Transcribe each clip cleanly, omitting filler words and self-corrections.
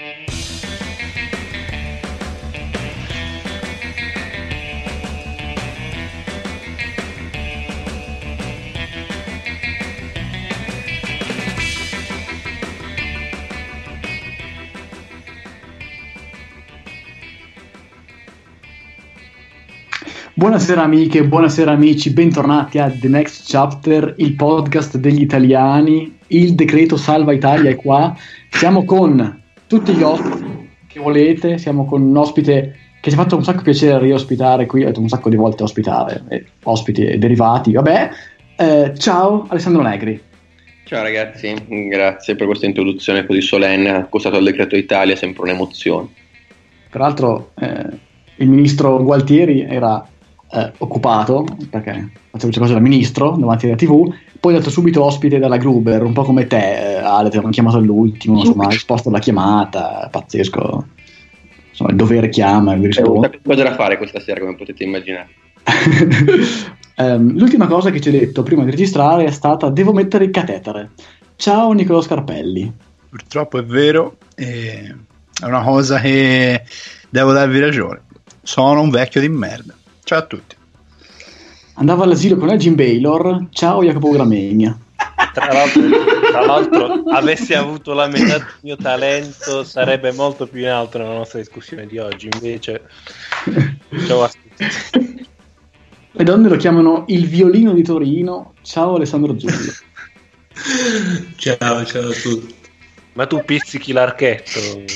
Buonasera amiche, buonasera amici, bentornati a The Next Chapter, il podcast degli italiani. Il decreto Salva Italia è qua. Siamo con tutti gli ospiti che volete, siamo con un ospite che ci ha fatto un sacco piacere riospitare qui, ho detto un sacco di volte ospitare, ospiti e derivati, vabbè. Ciao Alessandro Negri. Ciao ragazzi, grazie per questa introduzione così solenne, accostato al decreto Italia, sempre un'emozione. Peraltro il ministro Gualtieri era occupato perché faceva cose da ministro davanti alla TV, poi è dato subito ospite dalla Gruber, un po' come te, Ale, ti hanno chiamato all'ultimo, insomma, hai risposto alla chiamata, pazzesco, insomma, il dovere chiama e vi risponde. C'è cosa da fare questa sera, come potete immaginare. L'ultima cosa che ci hai detto prima di registrare è stata: devo mettere il catetere. Ciao Nicolò Scarpelli. Purtroppo è vero, è una cosa che devo darvi ragione, sono un vecchio di merda. Ciao a tutti. Andava all'asilo con Elgin Baylor. Ciao Jacopo Gramegna. Tra l'altro, avessi avuto la metà del mio talento sarebbe molto più in alto nella nostra discussione di oggi. Invece ciao a tutti. Le donne lo chiamano il violino di Torino. Ciao Alessandro Giulio. Ciao a tutti. Ma tu pizzichi l'archetto.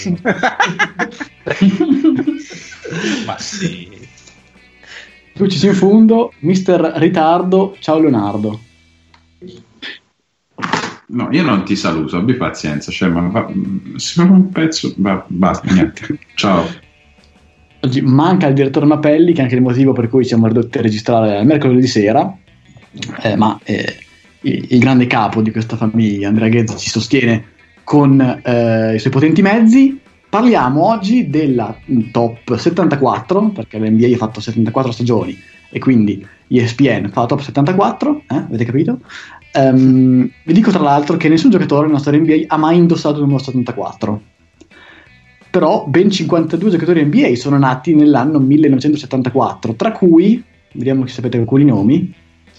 Ma sì. Luci in fondo, Mister Ritardo. Ciao Leonardo. No, io non ti saluto, abbi pazienza, cioè, sembra un pezzo, basta, niente. Ciao. Oggi manca il direttore Mapelli, che è anche il motivo per cui siamo ridotti a registrare mercoledì sera, ma il grande capo di questa famiglia, Andrea Ghezzi, ci sostiene con i suoi potenti mezzi. Parliamo oggi della top 74, perché l'NBA ha fatto 74 stagioni e quindi ESPN fa la top 74, avete capito? Vi dico tra l'altro che nessun giocatore nella storia NBA ha mai indossato il numero 74, però ben 52 giocatori NBA sono nati nell'anno 1974, tra cui, vediamo se sapete alcuni nomi.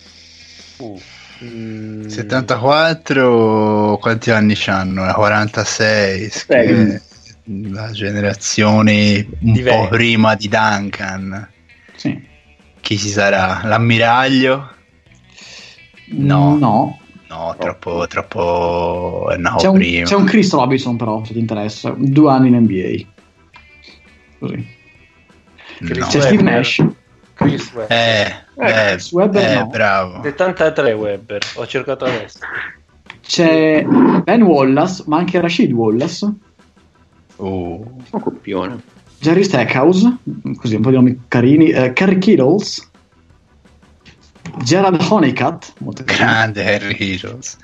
74, quanti anni c'hanno? 46, la generazione un po' prima di Duncan. Sì. Chi ci sarà? L'ammiraglio? No, troppo è nato prima. C'è un Chris Robinson, però, se ti interessa, 2 anni in NBA. Così. C'è Steve Nash. Chris Webber. Chris Webber, no. Bravo. 73 Webber, ho cercato adesso. C'è Ben Wallace, ma anche Rashid Wallace. Un coppione. Jerry Stackhouse, così un po' di nomi carini. Kerry Kittles, Gerald Honeycutt, molto grande Harry Kittles,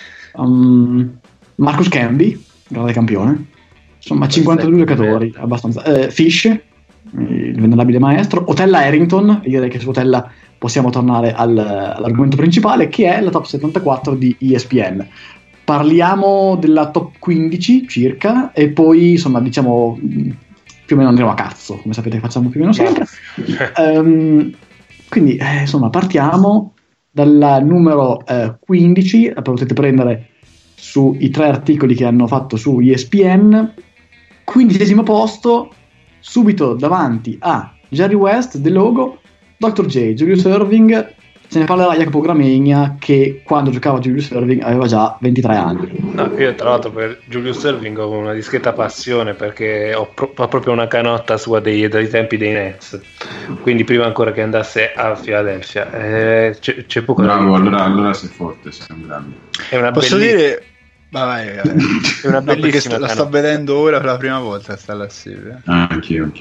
Marcus Camby, grande campione. Insomma, 52 giocatori, abbastanza. Fish, il venerabile maestro. Otella Harrington, e direi che su Otella possiamo tornare all'argomento principale, che è la top 74 di ESPN. Parliamo della top 15 circa e poi insomma diciamo più o meno andremo a cazzo, come sapete facciamo più o meno sempre. Quindi insomma partiamo dalla numero 15, la potete prendere sui 3 articoli che hanno fatto su ESPN. 15° posto, subito davanti a Jerry West, The Logo, Dr. J, Julius Erving. Se ne parlerà Jacopo Gramegna, che quando giocava Julius Erving aveva già 23 anni. No, io tra l'altro per Julius Erving ho una discreta passione, perché ho proprio una canotta sua dai tempi dei Nets, quindi prima ancora che andasse a Philadelphia. C'è poco da dire. Allora sei forte, sei un grande. È una posso dire? Vai. È una bellissima la sto vedendo ora per la prima volta sta la serie. Anch'io.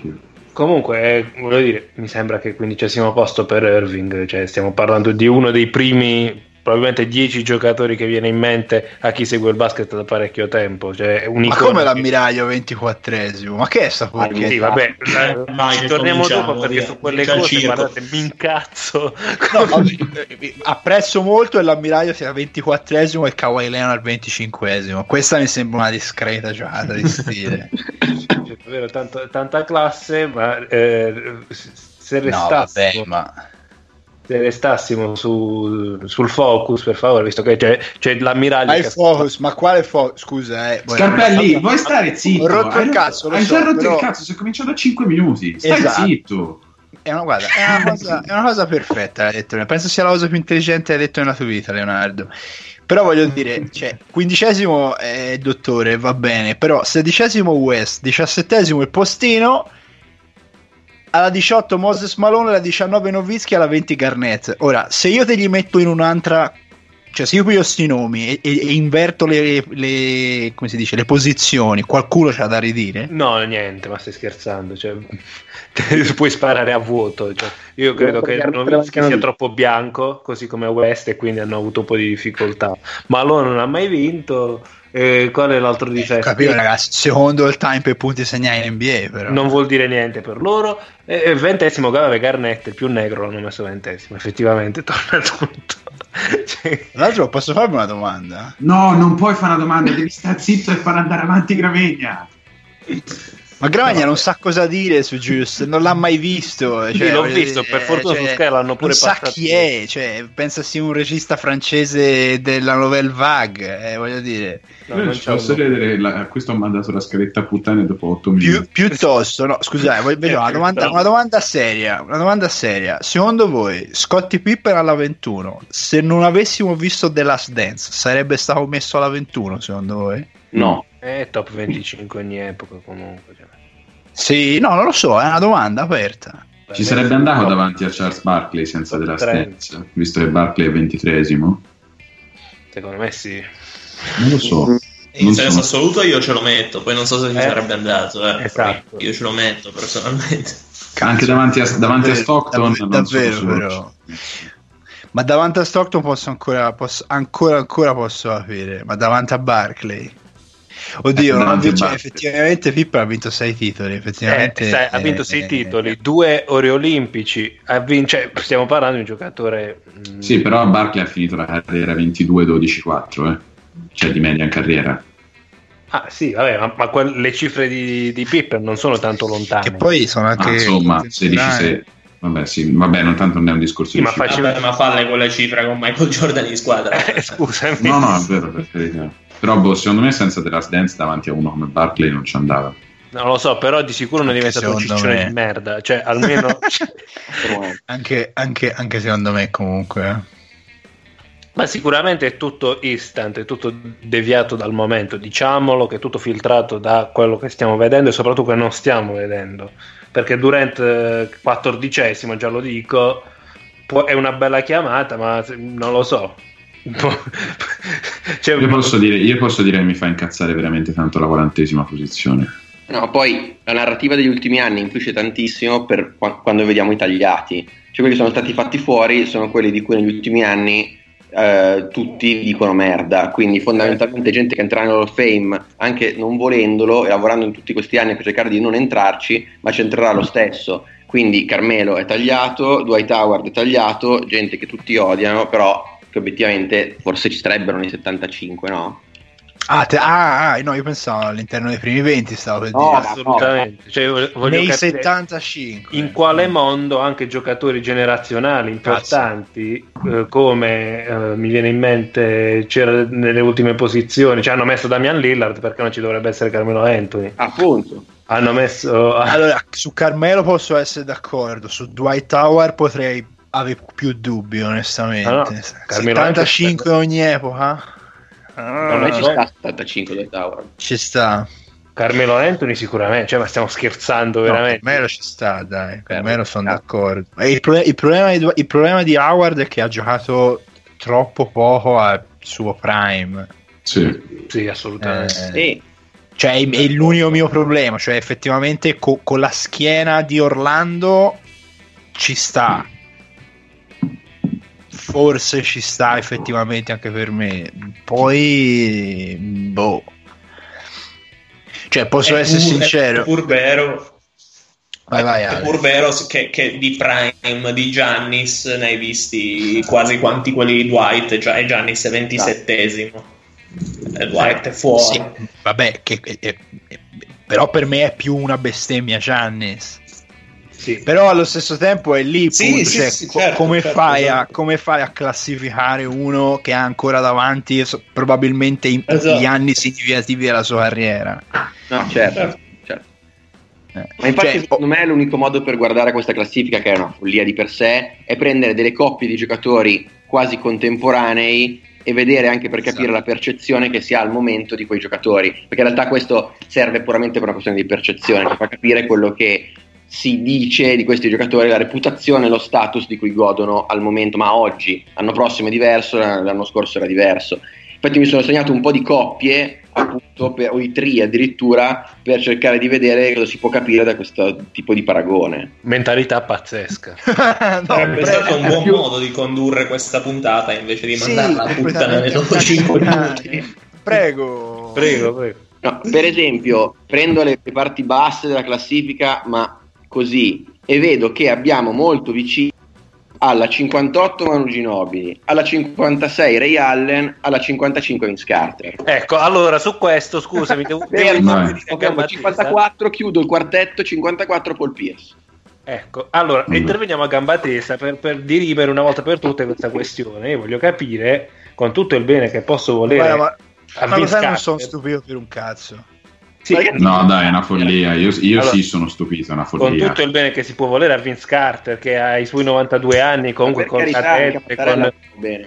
Comunque, voglio dire, mi sembra che 15° posto per Irving, cioè stiamo parlando di uno dei primi probabilmente 10 giocatori che viene in mente a chi segue il basket da parecchio tempo. Cioè, ma come l'ammiraglio 24esimo? Ma che è sta porcheria? Sì, vabbè, ci torniamo dopo perché su quelle cose guardate, mi incazzo. No, apprezzo molto che l'ammiraglio sia 24esimo e Kawhi Leonard 25esimo. Questa mi sembra una discreta giocata di stile. Cioè, davvero tanta classe, ma se restassimo, se restassimo sul focus, per favore, visto che c'è l'ammiraglio. Ma il focus, ma quale focus? Scusa, Scarpelli, vuoi stare zitto? Ho rotto il cazzo, hai già rotto il cazzo, si è cominciato a 5 minuti. Stai zitto. È una cosa perfetta, hai detto. Penso sia la cosa più intelligente che hai detto nella tua vita, Leonardo. Però voglio dire, cioè, 15esimo è dottore, va bene, però 16esimo West, 17esimo il postino, alla 18 Moses Malone, alla 19 Nowitzki, alla 20 Garnett. Ora, se io te li metto in un'altra, cioè se io piglio sti nomi e inverto le come si dice, le posizioni, qualcuno c'ha da ridire? No, niente, ma stai scherzando, cioè, puoi sparare a vuoto, cioè, io credo che Nowitzki sia troppo bianco, così come West, e quindi hanno avuto un po' di difficoltà. Malone non ha mai vinto. Qual è l'altro difetto? Capito, ragazzi, secondo il time per punti segnati in NBA, però non vuol dire niente per loro. 20esimo Garnett, il più negro, l'hanno messo 20esimo, effettivamente torna tutto. Tra l'altro, posso farmi una domanda? No, non puoi fare una domanda, devi stare zitto e far andare avanti Gravegna. Ma Gravagna non sa cosa dire su Juius, non l'ha mai visto. Cioè, sì, l'ho visto, per fortuna su Sky l'hanno pure passato. Non sa chi è, cioè, pensa sia un regista francese della Nouvelle Vague, voglio dire. No, non posso vedere, questo ho mandato la scaletta a puttane dopo 8 minuti. Piuttosto, no, scusate, una domanda seria. Secondo voi, Scottie Pippen alla 21, se non avessimo visto The Last Dance, sarebbe stato messo alla 21, secondo voi? No. Top 25 ogni epoca comunque. Cioè. Sì, no, non lo so, è una domanda aperta. Ci sarebbe andato davanti a Charles Barkley senza della Dance, visto che Barkley è 23esimo? Secondo me sì. Non lo so. In senso assoluto io ce lo metto, poi non so se mi sarebbe andato. Esatto. Io ce lo metto personalmente. Anche davanti a Stockton. Davvero, però. Ma davanti a Stockton posso capire, ma davanti a Barkley? Oddio, effettivamente Pippa ha vinto 6 titoli. Effettivamente ha vinto 6 titoli, 2 ori olimpici. Stiamo parlando di un giocatore. Sì, però Barkley ha finito la carriera 22-12-4, cioè di media in carriera. Ah, sì, vabbè, ma le cifre di Pippen non sono tanto lontane. E poi sono anche. Insomma, 16-6. Vabbè, non tanto non è un discorso di cifre. Ma falle quella cifra con Michael Jordan in squadra. Scusami. No, è vero, per carità. Però secondo me senza The Last Dance davanti a uno come Barkley non ci andava. Non lo so, però di sicuro non è diventato un ciccione di merda. Cioè, almeno anche secondo me comunque. Ma sicuramente è tutto instant, è tutto deviato dal momento, diciamolo, che è tutto filtrato da quello che stiamo vedendo e soprattutto che non stiamo vedendo. Perché Durant 14esimo, già lo dico, è una bella chiamata, ma non lo so. Io posso dire che mi fa incazzare veramente tanto la 40esima posizione. No, poi la narrativa degli ultimi anni influisce tantissimo per quando vediamo i tagliati. Cioè quelli che sono stati fatti fuori sono quelli di cui negli ultimi anni tutti dicono merda, quindi fondamentalmente gente che entrerà nell'Hall of Fame anche non volendolo e lavorando in tutti questi anni per cercare di non entrarci, ma ci entrerà lo stesso. Quindi Carmelo è tagliato, Dwight Howard è tagliato, gente che tutti odiano, però che obiettivamente forse ci starebbero nei 75, no? No, io pensavo all'interno dei primi 20 stavo per dire. Assolutamente. Cioè, voglio nei capire 75 in quale mondo anche giocatori generazionali importanti come mi viene in mente c'era nelle ultime posizioni, cioè hanno messo Damian Lillard, perché non ci dovrebbe essere Carmelo Anthony, appunto. Hanno messo allora su Carmelo posso essere d'accordo, su Dwight Howard potrei avere più dubbi onestamente. 75 ogni epoca. Non ci sta 75 Dwight Howard. Ci sta Carmelo Anthony sicuramente, cioè, ma stiamo scherzando veramente? Carmelo ci sta, dai, Carmelo sono d'accordo. E il problema di Howard è che ha giocato troppo poco al suo prime. Sì, assolutamente. Sì. Cioè è l'unico mio problema, cioè effettivamente con la schiena di Orlando ci sta. forse ci sta effettivamente anche per me. Poi boh, cioè posso essere sincero, È pur vero. vai, È pur vero che di Prime di Giannis ne hai visti quasi quanti quelli di Dwight, e Giannis è 27esimo e Dwight è fuori. sì, vabbè, però per me è più una bestemmia Giannis. Sì. Però allo stesso tempo è lì, Sì, punto, sì, cioè, sì, certo, come certo, fai esatto. come fai a classificare uno che ha ancora davanti probabilmente Esatto. gli anni significativi della sua carriera? No, certo. Ma infatti Cioè, secondo me l'unico modo per guardare questa classifica, che è una follia di per sé, è prendere delle coppie di giocatori quasi contemporanei e vedere anche per capire la percezione che si ha al momento di quei giocatori, perché in realtà questo serve puramente per una questione di percezione, che fa capire quello che si dice di questi giocatori, la reputazione, lo status di cui godono al momento, ma oggi, l'anno prossimo è diverso, l'anno scorso era diverso. Infatti mi sono segnato un po' di coppie, appunto, o di tri addirittura, per cercare di vedere cosa si può capire da questo tipo di paragone. Mentalità pazzesca. Sarebbe stato un buon modo di condurre questa puntata invece di mandarla a puttana nei dopo 5 minuti. Prego. No, per esempio, prendo le parti basse della classifica, ma così, e vedo che abbiamo molto vicino alla 58 Manu Ginobili, alla 56 Ray Allen, alla 55 Vince Carter. Ecco, allora su questo, scusami, devo Fermo, dire che 54, chiudo il quartetto, 54 Paul Pierce. Ecco, allora interveniamo a gamba tesa per dirimere una volta per tutte questa questione. Io voglio capire, con tutto il bene che posso volere, ma a lo Vince sai, non Carter. sono stupito per un cazzo. Sì, No, dai, è una follia. Io Allora, sì sono stupito, è una con follia. tutto il bene che si può volere a Vince Carter, che ha i suoi 92 anni, comunque Per con carità, cadette, mica Mattarella con... bene.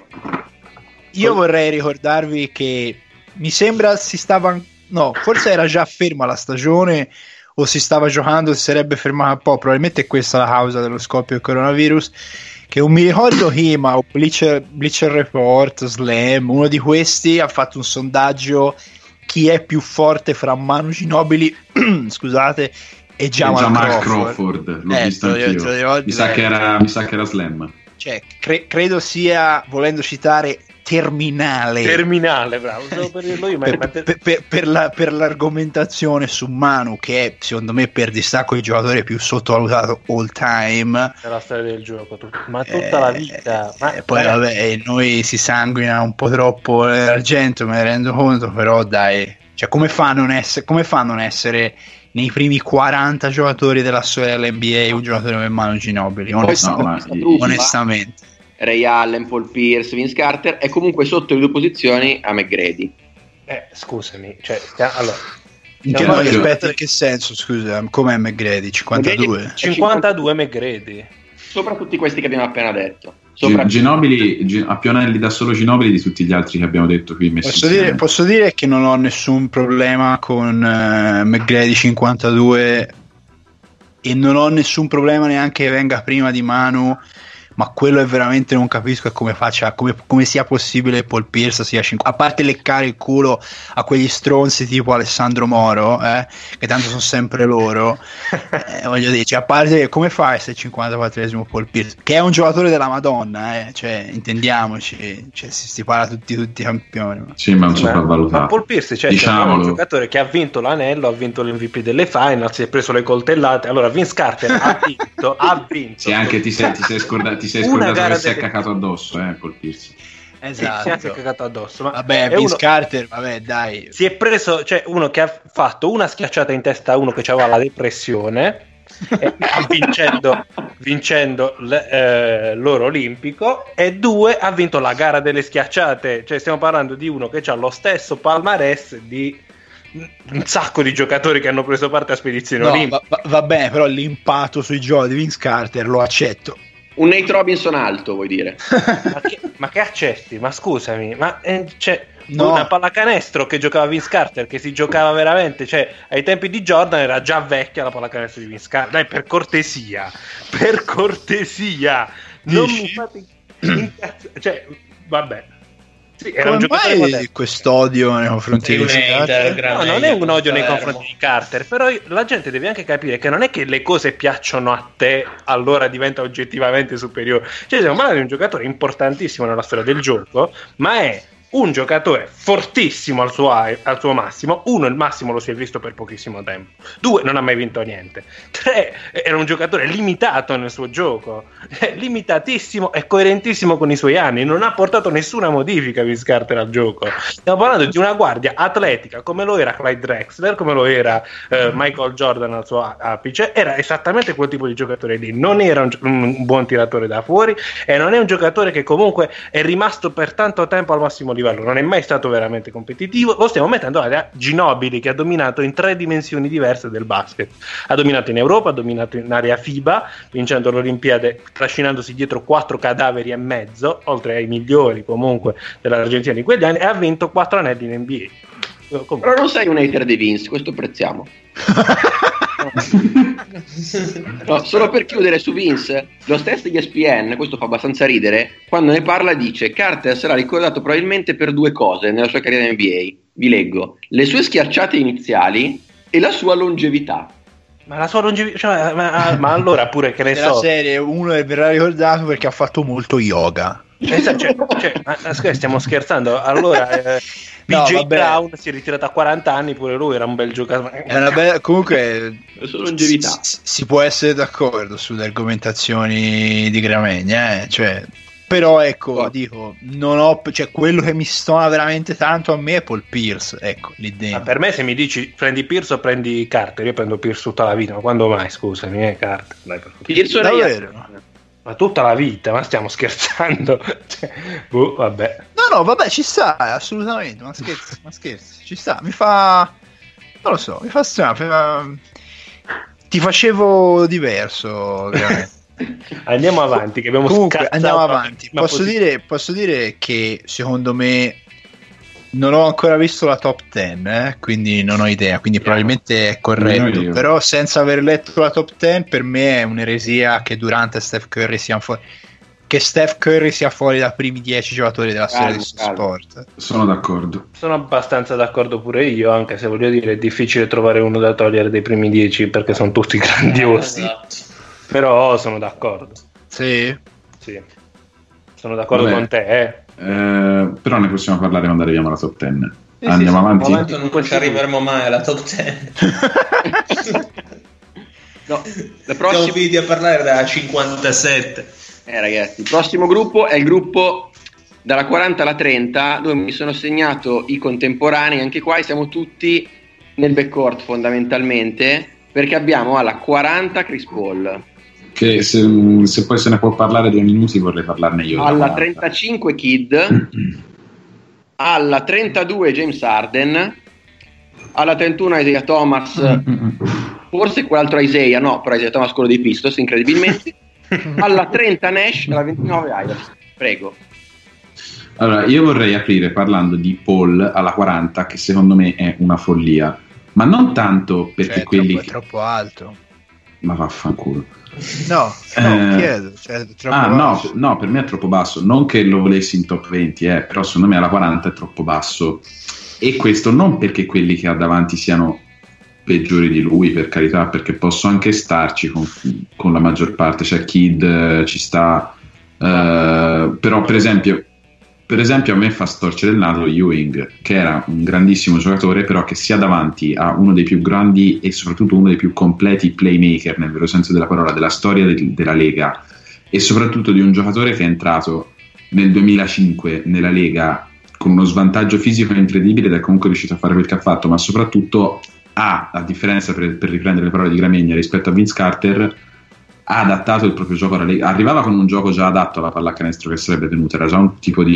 Io vorrei ricordarvi che mi sembra si stava, no, forse era già ferma la stagione o si stava giocando, si sarebbe fermata un po', probabilmente è questa la causa dello scoppio del coronavirus, che non mi ricordo chi, ma Bleacher Report, Slam, uno di questi ha fatto un sondaggio: chi è più forte fra Manu Ginobili scusate, e Jamal Crawford. L'ho visto anch'io. Mi sa che era Slam. Cioè, credo sia, volendo citare, terminale, bravo, stavo per dirlo io, ma per l'argomentazione su Manu, che è secondo me per distacco il giocatore più sottovalutato all time nella storia del gioco, ma tutta la vita. Ma poi vabbè, noi si sanguina un po' troppo l'argento, me ne rendo conto, però dai, cioè come fa a non essere nei primi 40 giocatori della storia dell'NBA un giocatore come Manu Ginobili, onestamente. Ray Allen, Paul Pierce, Vince Carter, è comunque sotto le due posizioni a McGrady. Scusami, cioè, allora, aspetta, in che senso, scusa, com'è McGrady? 52? 52 McGrady. Sopra tutti questi che abbiamo appena detto. Ginobili, a Pionelli da solo Ginobili di tutti gli altri che abbiamo detto qui messi posso dire che non ho nessun problema con McGrady 52 e non ho nessun problema neanche che venga prima di Manu, ma quello è veramente, non capisco come sia possibile Paul Pierce sia 50, a parte leccare il culo a quegli stronzi tipo Alessandro Moro, che tanto sono sempre loro, voglio dire, cioè, a parte, come fa a essere 54esimo Paul Pierce, che è un giocatore della Madonna, cioè intendiamoci, cioè, si parla tutti campioni, sì, ma non sopravvalutato. Ma Paul Pierce, cioè, è un giocatore che ha vinto l'anello, ha vinto l'MVP delle finals, si è preso le coltellate. Allora Vince Carter ha vinto. Sì, anche ti sei scordato che si è cacato addosso, Paul Pierce. Esatto. Si è cagato addosso. Ma vabbè, Vince Carter, vabbè, dai. Si è preso, cioè, uno che ha fatto una schiacciata in testa a uno che aveva la depressione, vincendo l'oro olimpico, e due, ha vinto la gara delle schiacciate. Cioè, stiamo parlando di uno che ha lo stesso palmarès di un sacco di giocatori che hanno preso parte a spedizioni olimpiche. Va bene, però l'impatto sui giochi di Vince Carter lo accetto. Un Nate Robinson alto, vuoi dire? ma che accetti? Ma scusami, ma c'è una pallacanestro che giocava Vince Carter, che si giocava veramente, cioè ai tempi di Jordan era già vecchia la pallacanestro di Vince Carter. Dai, per cortesia, non mi fate incazzare, cioè, vabbè. Sì, era un giocatore moderno. Quest'odio nei confronti di Carter? No, non è un odio nei confronti di Carter, però la gente deve anche capire che non è che le cose piacciono a te allora diventa oggettivamente superiore. Cioè, stiamo parlando di un giocatore importantissimo nella storia del gioco, ma è un giocatore fortissimo al suo massimo. 1, il massimo lo si è visto per pochissimo tempo. 2, non ha mai vinto niente. 3, era un giocatore limitato nel suo gioco, limitatissimo e coerentissimo con i suoi anni, non ha portato nessuna modifica Vince Carter al gioco. Stiamo parlando di una guardia atletica come lo era Clyde Drexler, come lo era Michael Jordan al suo apice. Era esattamente quel tipo di giocatore lì. Non era un buon tiratore da fuori e non è un giocatore che comunque è rimasto per tanto tempo al massimo livello. Non è mai stato veramente competitivo. Lo stiamo mettendo a Ginobili, che ha dominato in 3 dimensioni diverse del basket. Ha dominato in Europa, ha dominato in area FIBA, vincendo l'Olimpiade, trascinandosi dietro 4 cadaveri e mezzo, oltre ai migliori comunque dell'Argentina di quegli anni, e ha vinto 4 anelli in NBA. Però non sei un hater di Vince, questo apprezziamo. No, solo per chiudere su Vince, lo stesso ESPN, questo fa abbastanza ridere, quando ne parla dice: Carter sarà ricordato probabilmente per 2 cose nella sua carriera in NBA. Vi leggo: le sue schiacciate iniziali e la sua longevità. Ma la sua longevità, cioè, ma allora pure che ne so, serie uno verrà ricordato perché ha fatto molto yoga. Stiamo scherzando. Allora PJ Brown si è ritirato a 40 anni, pure lui era un bel giocatore. È una bella, comunque la sua longevità. Si può essere d'accordo sulle argomentazioni di Gramegna, cioè, però ecco, dico, non ho, cioè, quello che mi stona veramente tanto a me è Paul Pierce, ecco, lì dentro. Per me, se mi dici prendi Pierce o prendi Carter, io prendo Pierce tutta la vita, ma quando mai, scusami, è Carter. Dai, Pierce davvero? Ma tutta la vita, ma stiamo scherzando? Vabbè. No, vabbè, ci sta, assolutamente, ma scherzi, ci sta, mi fa, non lo so, mi fa strano, ti facevo diverso, veramente. Andiamo avanti, che abbiamo comunque andiamo avanti. Posso dire che secondo me non ho ancora visto la top 10, quindi non ho idea, quindi probabilmente è corretto, però senza aver letto la top 10 per me è un'eresia che Durant e Steph Curry siano fuori, che Steph Curry sia fuori dai primi 10 giocatori della storia di questo sport. Sono d'accordo. Sono abbastanza d'accordo pure io, anche se voglio dire è difficile trovare uno da togliere dei primi 10 perché sono tutti grandiosi. Esatto. Però sono d'accordo. Sì. Sono d'accordo con te, però ne possiamo parlare quando arriviamo alla top 10. Sì, andiamo avanti. Non ci arriveremo mai alla top 10. No, la prossima... Siamo finiti a parlare da 57. Ragazzi, il prossimo gruppo è il gruppo dalla 40 alla 30, dove mi sono segnato i contemporanei. Anche qua siamo tutti nel backcourt fondamentalmente, perché abbiamo alla 40 Chris Paul, che se poi se ne può parlare 2 minuti vorrei parlarne io. Alla 35 Kidd, alla 32 James Harden, alla 31 Isaiah Thomas, forse quell'altro Isaiah, no, però Isaiah Thomas quello dei Pistons, incredibilmente. Alla 30 Nash, alla 29 Iverson. Prego. Allora, io vorrei aprire parlando di Paul alla 40, che secondo me è una follia, ma non tanto perché quelli è troppo alto. Ma vaffanculo. No, chiedo, cioè, no, per me è troppo basso. Non che lo volessi in top 20, però secondo me alla 40 è troppo basso. E questo non perché quelli che ha davanti siano peggiori di lui, per carità, perché posso anche starci con la maggior parte. Cioè Kidd ci sta, però per esempio a me fa storcere il naso Ewing, che era un grandissimo giocatore, però che sia davanti a uno dei più grandi e soprattutto uno dei più completi playmaker nel vero senso della parola della storia della Lega, e soprattutto di un giocatore che è entrato nel 2005 nella Lega con uno svantaggio fisico incredibile ed è comunque riuscito a fare quel che ha fatto, ma soprattutto a differenza, per riprendere le parole di Gramegna, rispetto a Vince Carter, ha adattato il proprio gioco alla Lega. Arrivava con un gioco già adatto alla pallacanestro che sarebbe tenuta, era già un tipo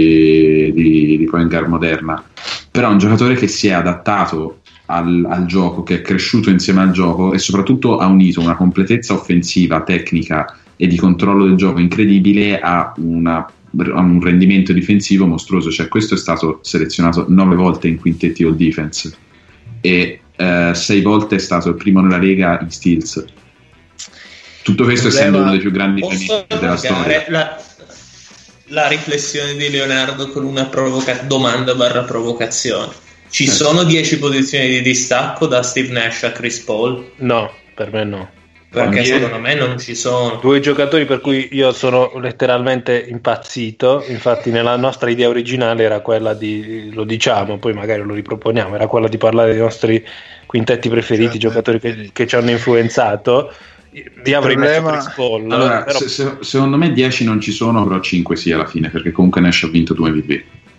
di point guard moderna, però un giocatore che si è adattato al gioco, che è cresciuto insieme al gioco e soprattutto ha unito una completezza offensiva, tecnica e di controllo del gioco incredibile a un rendimento difensivo mostruoso. Cioè, questo è stato selezionato 9 volte in quintetti all defense e 6 volte è stato il primo nella Lega in steals. Tutto questo essendo uno dei più grandi della storia. la riflessione di Leonardo con una domanda/provocazione. Ci sono 10 posizioni di distacco da Steve Nash a Chris Paul? No, per me no. Perché secondo me non ci sono. Due giocatori per cui io sono letteralmente impazzito. Infatti nella nostra idea originale era quella di, lo diciamo, poi magari lo riproponiamo, era quella di parlare dei nostri quintetti preferiti, giocatori che ci hanno influenzato. Io avrei messo Chris Paul. Allora, però... secondo me 10 non ci sono, però 5 sì alla fine, perché comunque Nash ha vinto 2 MVP.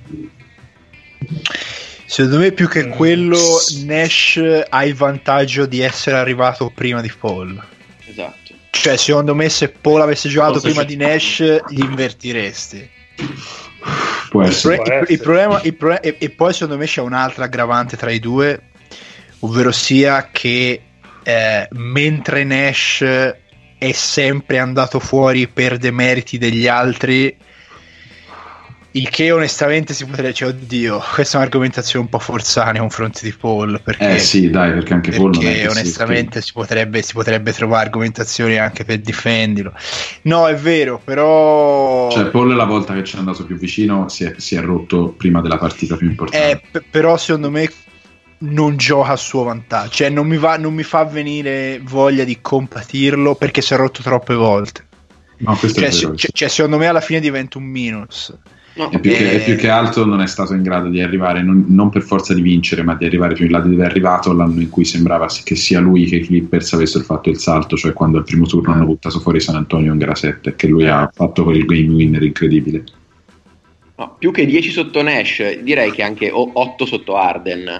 Secondo me più che quello Nash ha il vantaggio di essere arrivato prima di Paul. Esatto. Cioè secondo me se Paul avesse giocato prima di Nash gli invertiresti. Può essere. Il problema e poi secondo me c'è un'altra aggravante tra i due, ovvero sia che mentre Nash è sempre andato fuori per demeriti degli altri, il che onestamente si potrebbe, cioè, oddio, questa è un'argomentazione un po' forzata nei confronti di Paul, perché sì, dai, perché anche Paul non è che onestamente si potrebbe trovare argomentazioni anche per difenderlo. No, è vero, però cioè Paul la volta che ci è andato più vicino si è rotto prima della partita più importante. Però secondo me non gioca a suo vantaggio, cioè non mi fa venire voglia di compatirlo perché si è rotto troppe volte. No, questo è vero. Cioè secondo me alla fine diventa un minus. No, è più che altro non è stato in grado di arrivare, non per forza di vincere, ma di arrivare più in là di dove è arrivato l'anno in cui sembrava che sia lui che i Clippers avessero fatto il salto, cioè quando al primo turno hanno buttato fuori San Antonio in gara 7, che lui ha fatto quel game winner incredibile. No, più che 10 sotto Nash, direi che anche 8 sotto Harden.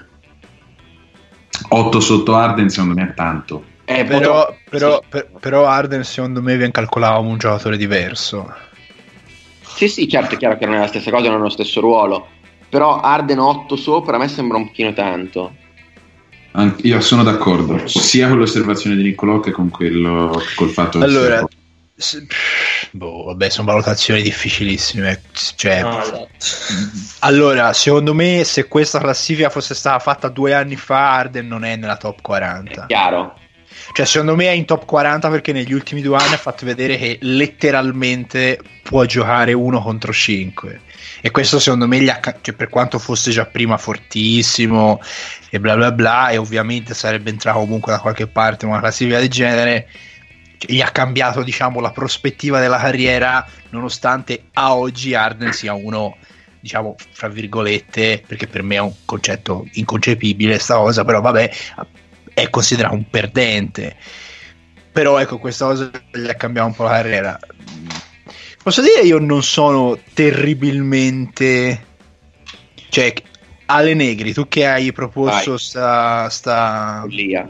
8 sotto Harden secondo me è tanto. Però Harden secondo me viene calcolato come un giocatore diverso. Sì, certo, è chiaro che non è la stessa cosa, non è lo stesso ruolo. Però Harden 8 sopra a me sembra un pochino tanto. Io sono d'accordo, sia con l'osservazione di Niccolò che con quello, col fatto allora, vabbè, sono valutazioni difficilissime. Cioè, allora, secondo me, se questa classifica fosse stata fatta 2 anni fa, Harden non è nella top 40. È chiaro. Cioè secondo me è in top 40 perché negli ultimi 2 anni ha fatto vedere che letteralmente può giocare 1 contro 5, e questo secondo me cioè, per quanto fosse già prima fortissimo e bla bla bla, e ovviamente sarebbe entrato comunque da qualche parte in una classifica del genere, cioè, gli ha cambiato diciamo la prospettiva della carriera, nonostante a oggi Harden sia uno, diciamo fra virgolette, perché per me è un concetto inconcepibile sta cosa, però vabbè, è considerato un perdente. Però ecco, questa cosa gli ha cambiato un po' la carriera. Posso dire, io non sono terribilmente, cioè Ale Negri, tu che hai proposto sta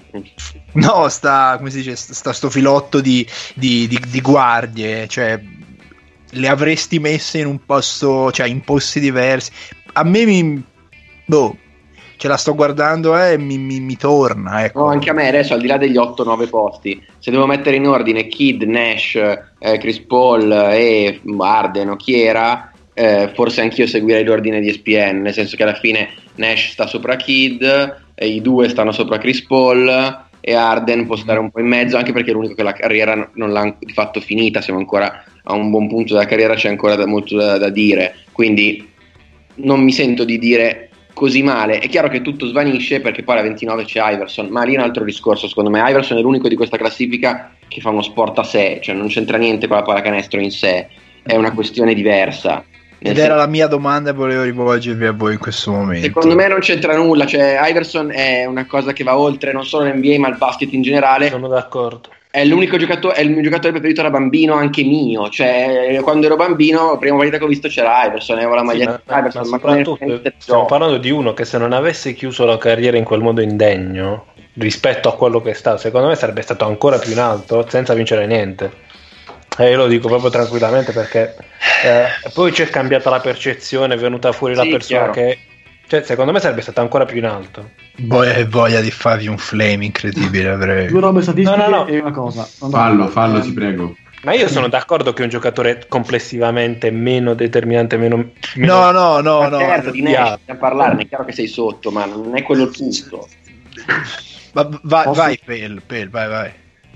come si dice, sto filotto di guardie, cioè le avresti messe in un posto, cioè in posti diversi? A me ce la sto guardando e mi torna, ecco. No, anche a me adesso, al di là degli 8-9 posti, se devo mettere in ordine Kidd, Nash, Chris Paul e Harden o chi era, forse anch'io seguirei l'ordine di ESPN, nel senso che alla fine Nash sta sopra Kidd, i due stanno sopra Chris Paul e Harden può stare un po' in mezzo, anche perché è l'unico che la carriera non l'ha di fatto finita, siamo ancora a un buon punto della carriera, c'è ancora molto da dire, quindi non mi sento di dire così male. È chiaro che tutto svanisce perché poi alla 29 c'è Iverson, ma lì è un altro discorso. Secondo me Iverson è l'unico di questa classifica che fa uno sport a sé, cioè non c'entra niente con la pallacanestro in sé, è una questione diversa. Ed era la mia domanda e volevo rivolgervi a voi in questo momento. Secondo me non c'entra nulla, cioè Iverson è una cosa che va oltre non solo l'NBA ma il basket in generale. Sono d'accordo. È l'unico giocatore, è il mio giocatore preferito da bambino, anche mio. Cioè, quando ero bambino, la prima partita che ho visto c'era Iverson, avevo la maglietta di Iverson. Ma soprattutto stiamo parlando di uno che, se non avesse chiuso la carriera in quel modo indegno rispetto a quello che è stato, secondo me sarebbe stato ancora più in alto senza vincere niente. E io lo dico proprio tranquillamente perché poi c'è cambiata la percezione, è venuta fuori la persona chiaro. Che, cioè, secondo me sarebbe stato ancora più in alto. Voglia di farvi un flame incredibile, avrei. 2 robe statistiche no. e una cosa. Fallo, ti prego. Ma io sono d'accordo che è un giocatore complessivamente meno determinante, meno no. Certo, di Nash, a parlarne, è chiaro che sei sotto, ma non è quello il punto. Vai, Pel, vai.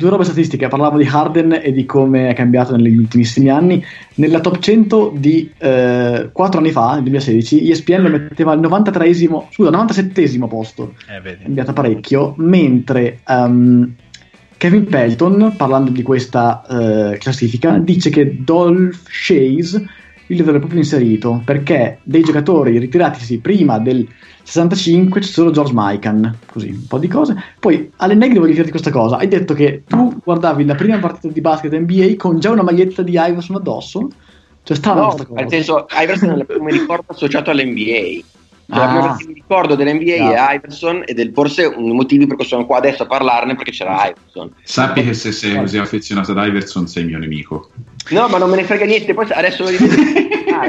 due robe statistiche, parlavo di Harden e di come è cambiato negli ultimissimi anni. Nella top 100 di 4 anni fa, nel 2016, ESPN lo metteva al 97esimo posto, è cambiato parecchio, mentre Kevin Pelton, parlando di questa classifica, dice che Dolph Schayes il avrebbe proprio inserito, perché dei giocatori ritirati prima del 65 c'è solo George Mikan, così un po' di cose. Poi Allenegri, voglio dirti questa cosa, hai detto che tu guardavi la prima partita di basket NBA con già una maglietta di Iverson addosso, cioè strana questa cosa. Nel senso, Iverson è il primo ricordo associato all'NBA. Cioè, la prima volta che mi ricordo dell'NBA è Iverson, ed è forse uno dei motivi per cui sono qua adesso a parlarne, perché c'era Iverson. Sappi che se sei così affezionato ad Iverson sei mio nemico. No, ma non me ne frega niente, poi adesso lo rivedi.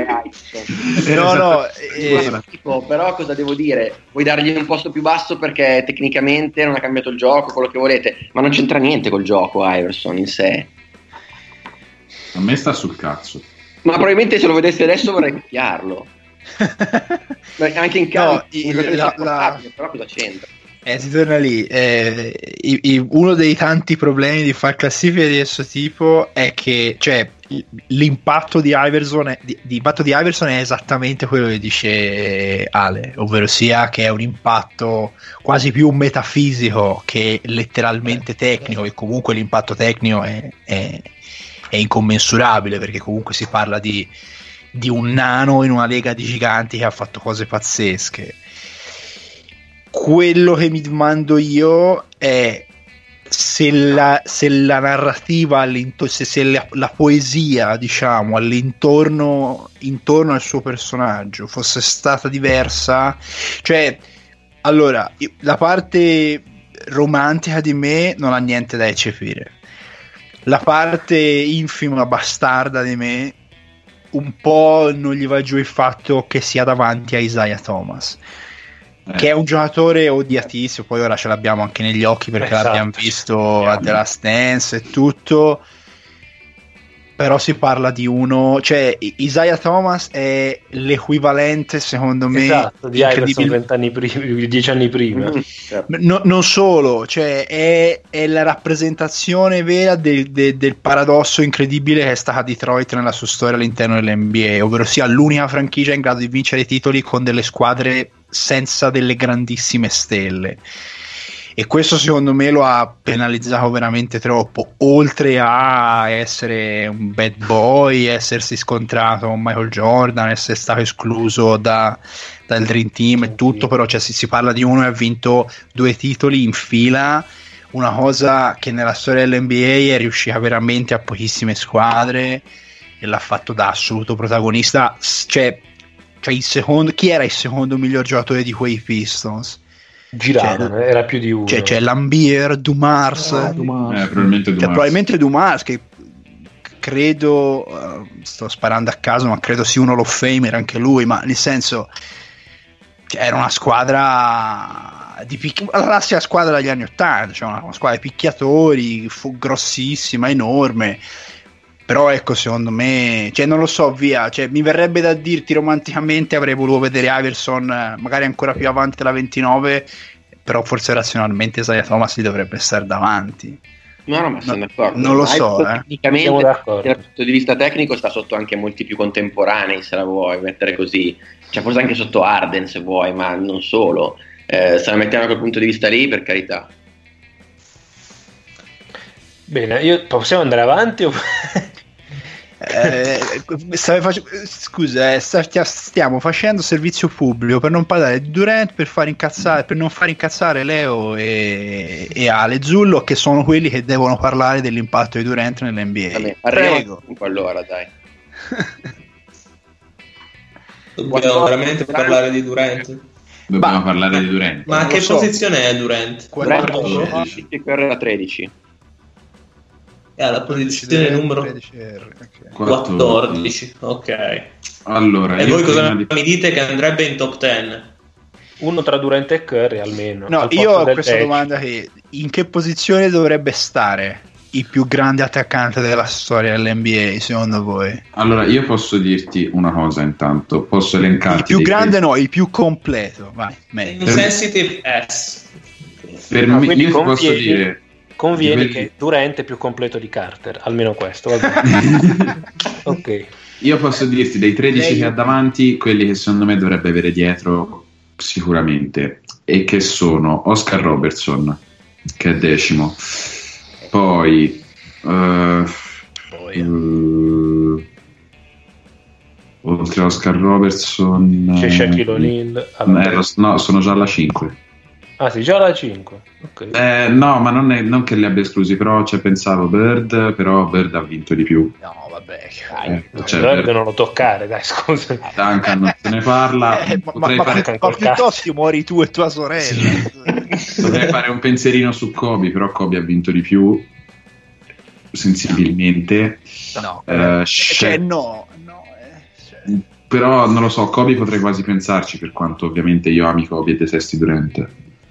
Però cosa devo dire? Vuoi dargli un posto più basso perché tecnicamente non ha cambiato il gioco, quello che volete, ma non c'entra niente col gioco Iverson in sé. A me sta sul cazzo. Ma probabilmente se lo vedessi adesso vorrei picchiarlo. Anche in caso però cosa c'entra? Si torna lì. Uno dei tanti problemi di far classifiche di questo tipo è che, cioè, l'impatto di Iverson è esattamente quello che dice Ale, ovvero sia che è un impatto quasi più metafisico che letteralmente tecnico, e comunque l'impatto tecnico è incommensurabile, perché comunque si parla di un nano in una lega di giganti che ha fatto cose pazzesche. Quello che mi domando io è se la narrativa, se la poesia, diciamo, intorno al suo personaggio fosse stata diversa. Cioè, allora, la parte romantica di me non ha niente da eccepire, la parte infima, bastarda di me un po' non gli va giù il fatto che sia davanti a Isaiah Thomas, che è un giocatore odiatissimo. Poi ora ce l'abbiamo anche negli occhi perché l'abbiamo visto a The Last Dance e tutto, però si parla di uno, cioè Isaiah Thomas è l'equivalente, secondo me, di Iverson 20 anni prima, 10 anni prima. Non solo, cioè è la rappresentazione vera del paradosso incredibile che è stata Detroit nella sua storia all'interno dell'NBA, ovvero sia l'unica franchigia in grado di vincere titoli con delle squadre senza delle grandissime stelle. E questo secondo me lo ha penalizzato veramente troppo, oltre a essere un bad boy, essersi scontrato con Michael Jordan, essere stato escluso dal Dream Team e tutto. Però cioè, si parla di uno che ha vinto 2 titoli in fila, una cosa che nella storia dell'NBA è riuscita veramente a pochissime squadre, e l'ha fatto da assoluto protagonista. Cioè chi era il secondo miglior giocatore di quei Pistons? Giravano, era più di uno. C'è Lambier, Dumars, probabilmente Dumars, che credo, sto sparando a caso, ma credo sia uno Hall of Famer anche lui, ma nel senso, era una squadra la classica squadra degli anni 80, cioè una squadra di picchiatori, grossissima, enorme. Però ecco, secondo me, cioè non lo so, cioè mi verrebbe da dirti romanticamente avrei voluto vedere Iverson magari ancora più avanti della 29, però forse razionalmente Isaiah Thomas gli dovrebbe stare davanti. No, ma sono d'accordo. Non lo so, tecnicamente, dal punto di vista tecnico sta sotto anche molti più contemporanei, se la vuoi mettere così, cioè forse anche sotto Harden se vuoi, ma non solo, se la mettiamo da quel punto di vista lì, per carità. Bene, possiamo andare avanti o... Scusa, stiamo facendo servizio pubblico per non parlare di Durant, per non far incazzare Leo e Ale Zullo, che sono quelli che devono parlare dell'impatto di Durant nell'NBA. Prego. Allora, dai. Dobbiamo veramente parlare di Durant? Dobbiamo parlare di Durant. Ma a che posizione è Durant? 14 e Curry 13. È alla posizione numero 14. Ok. Allora, e voi cosa mi dite che andrebbe in top 10? Uno tra Durant e Curry almeno. No, io ho questa domanda: in che posizione dovrebbe stare il più grande attaccante della storia dell'NBA secondo voi? Allora, io posso dirti una cosa intanto, posso elencarti il più grande, no, il più completo. Vai, sensitive S. Per me, io posso dire Conviene che Durant è più completo di Carter, almeno questo, va bene. Ok. Io posso dirti dei 13 che ha davanti, quelli che secondo me dovrebbe avere dietro sicuramente, e che sono Oscar Robertson, che è 10º, poi oltre a Oscar Robertson c'è Shaquille O'Neal. No, sono già alla 5. Ah sì, già alla 5. Okay. No, ma non che li abbia esclusi, però pensavo Bird, però Bird ha vinto di più. No, vabbè, Bird non lo toccare, dai, scusa. Duncan non se ne parla. Ma piuttosto muori tu e tua sorella. Sì. Dovrei fare un pensierino su Kobe, però Kobe ha vinto di più sensibilmente. No, però non lo so, Kobe potrei quasi pensarci, per quanto ovviamente io ami Kobe e detesti Durant.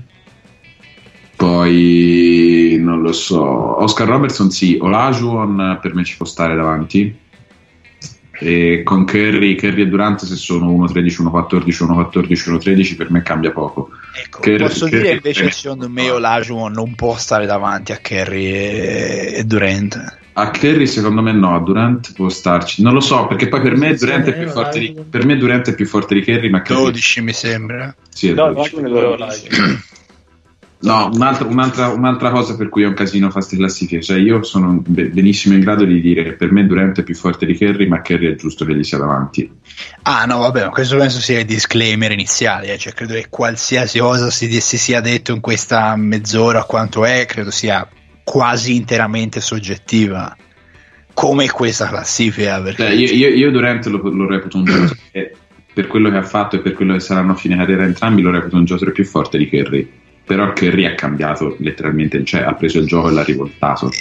Poi non lo so, Oscar Robertson sì, Olajuwon per me ci può stare davanti, e con Curry e Durant, se sono 1-13, 1-14, 1-14, 1-13 per me cambia poco. Ecco, posso dire invece secondo me Olajuwon non può stare davanti a Curry e Durant. A Curry secondo me no, a Durant può starci, non lo so, perché poi per me Durant è più forte di Curry, ma Curry 12 mi sembra. Sì, è 12. No, un'altra cosa per cui è un casino fare queste classifiche, cioè io sono benissimo in grado di dire che per me Durant è più forte di Curry, ma Curry è giusto che gli sia davanti. Ah no, vabbè, ma questo penso sia il disclaimer iniziale, cioè credo che qualsiasi cosa si sia detto in questa mezz'ora quanto è, credo sia quasi interamente soggettiva, come questa classifica, perché io Durant lo reputo un giocatore, per quello che ha fatto e per quello che saranno a fine carriera entrambi, lo reputo un giocatore più forte di Curry. Però Curry ha cambiato letteralmente, cioè ha preso il gioco e l'ha rivoltato.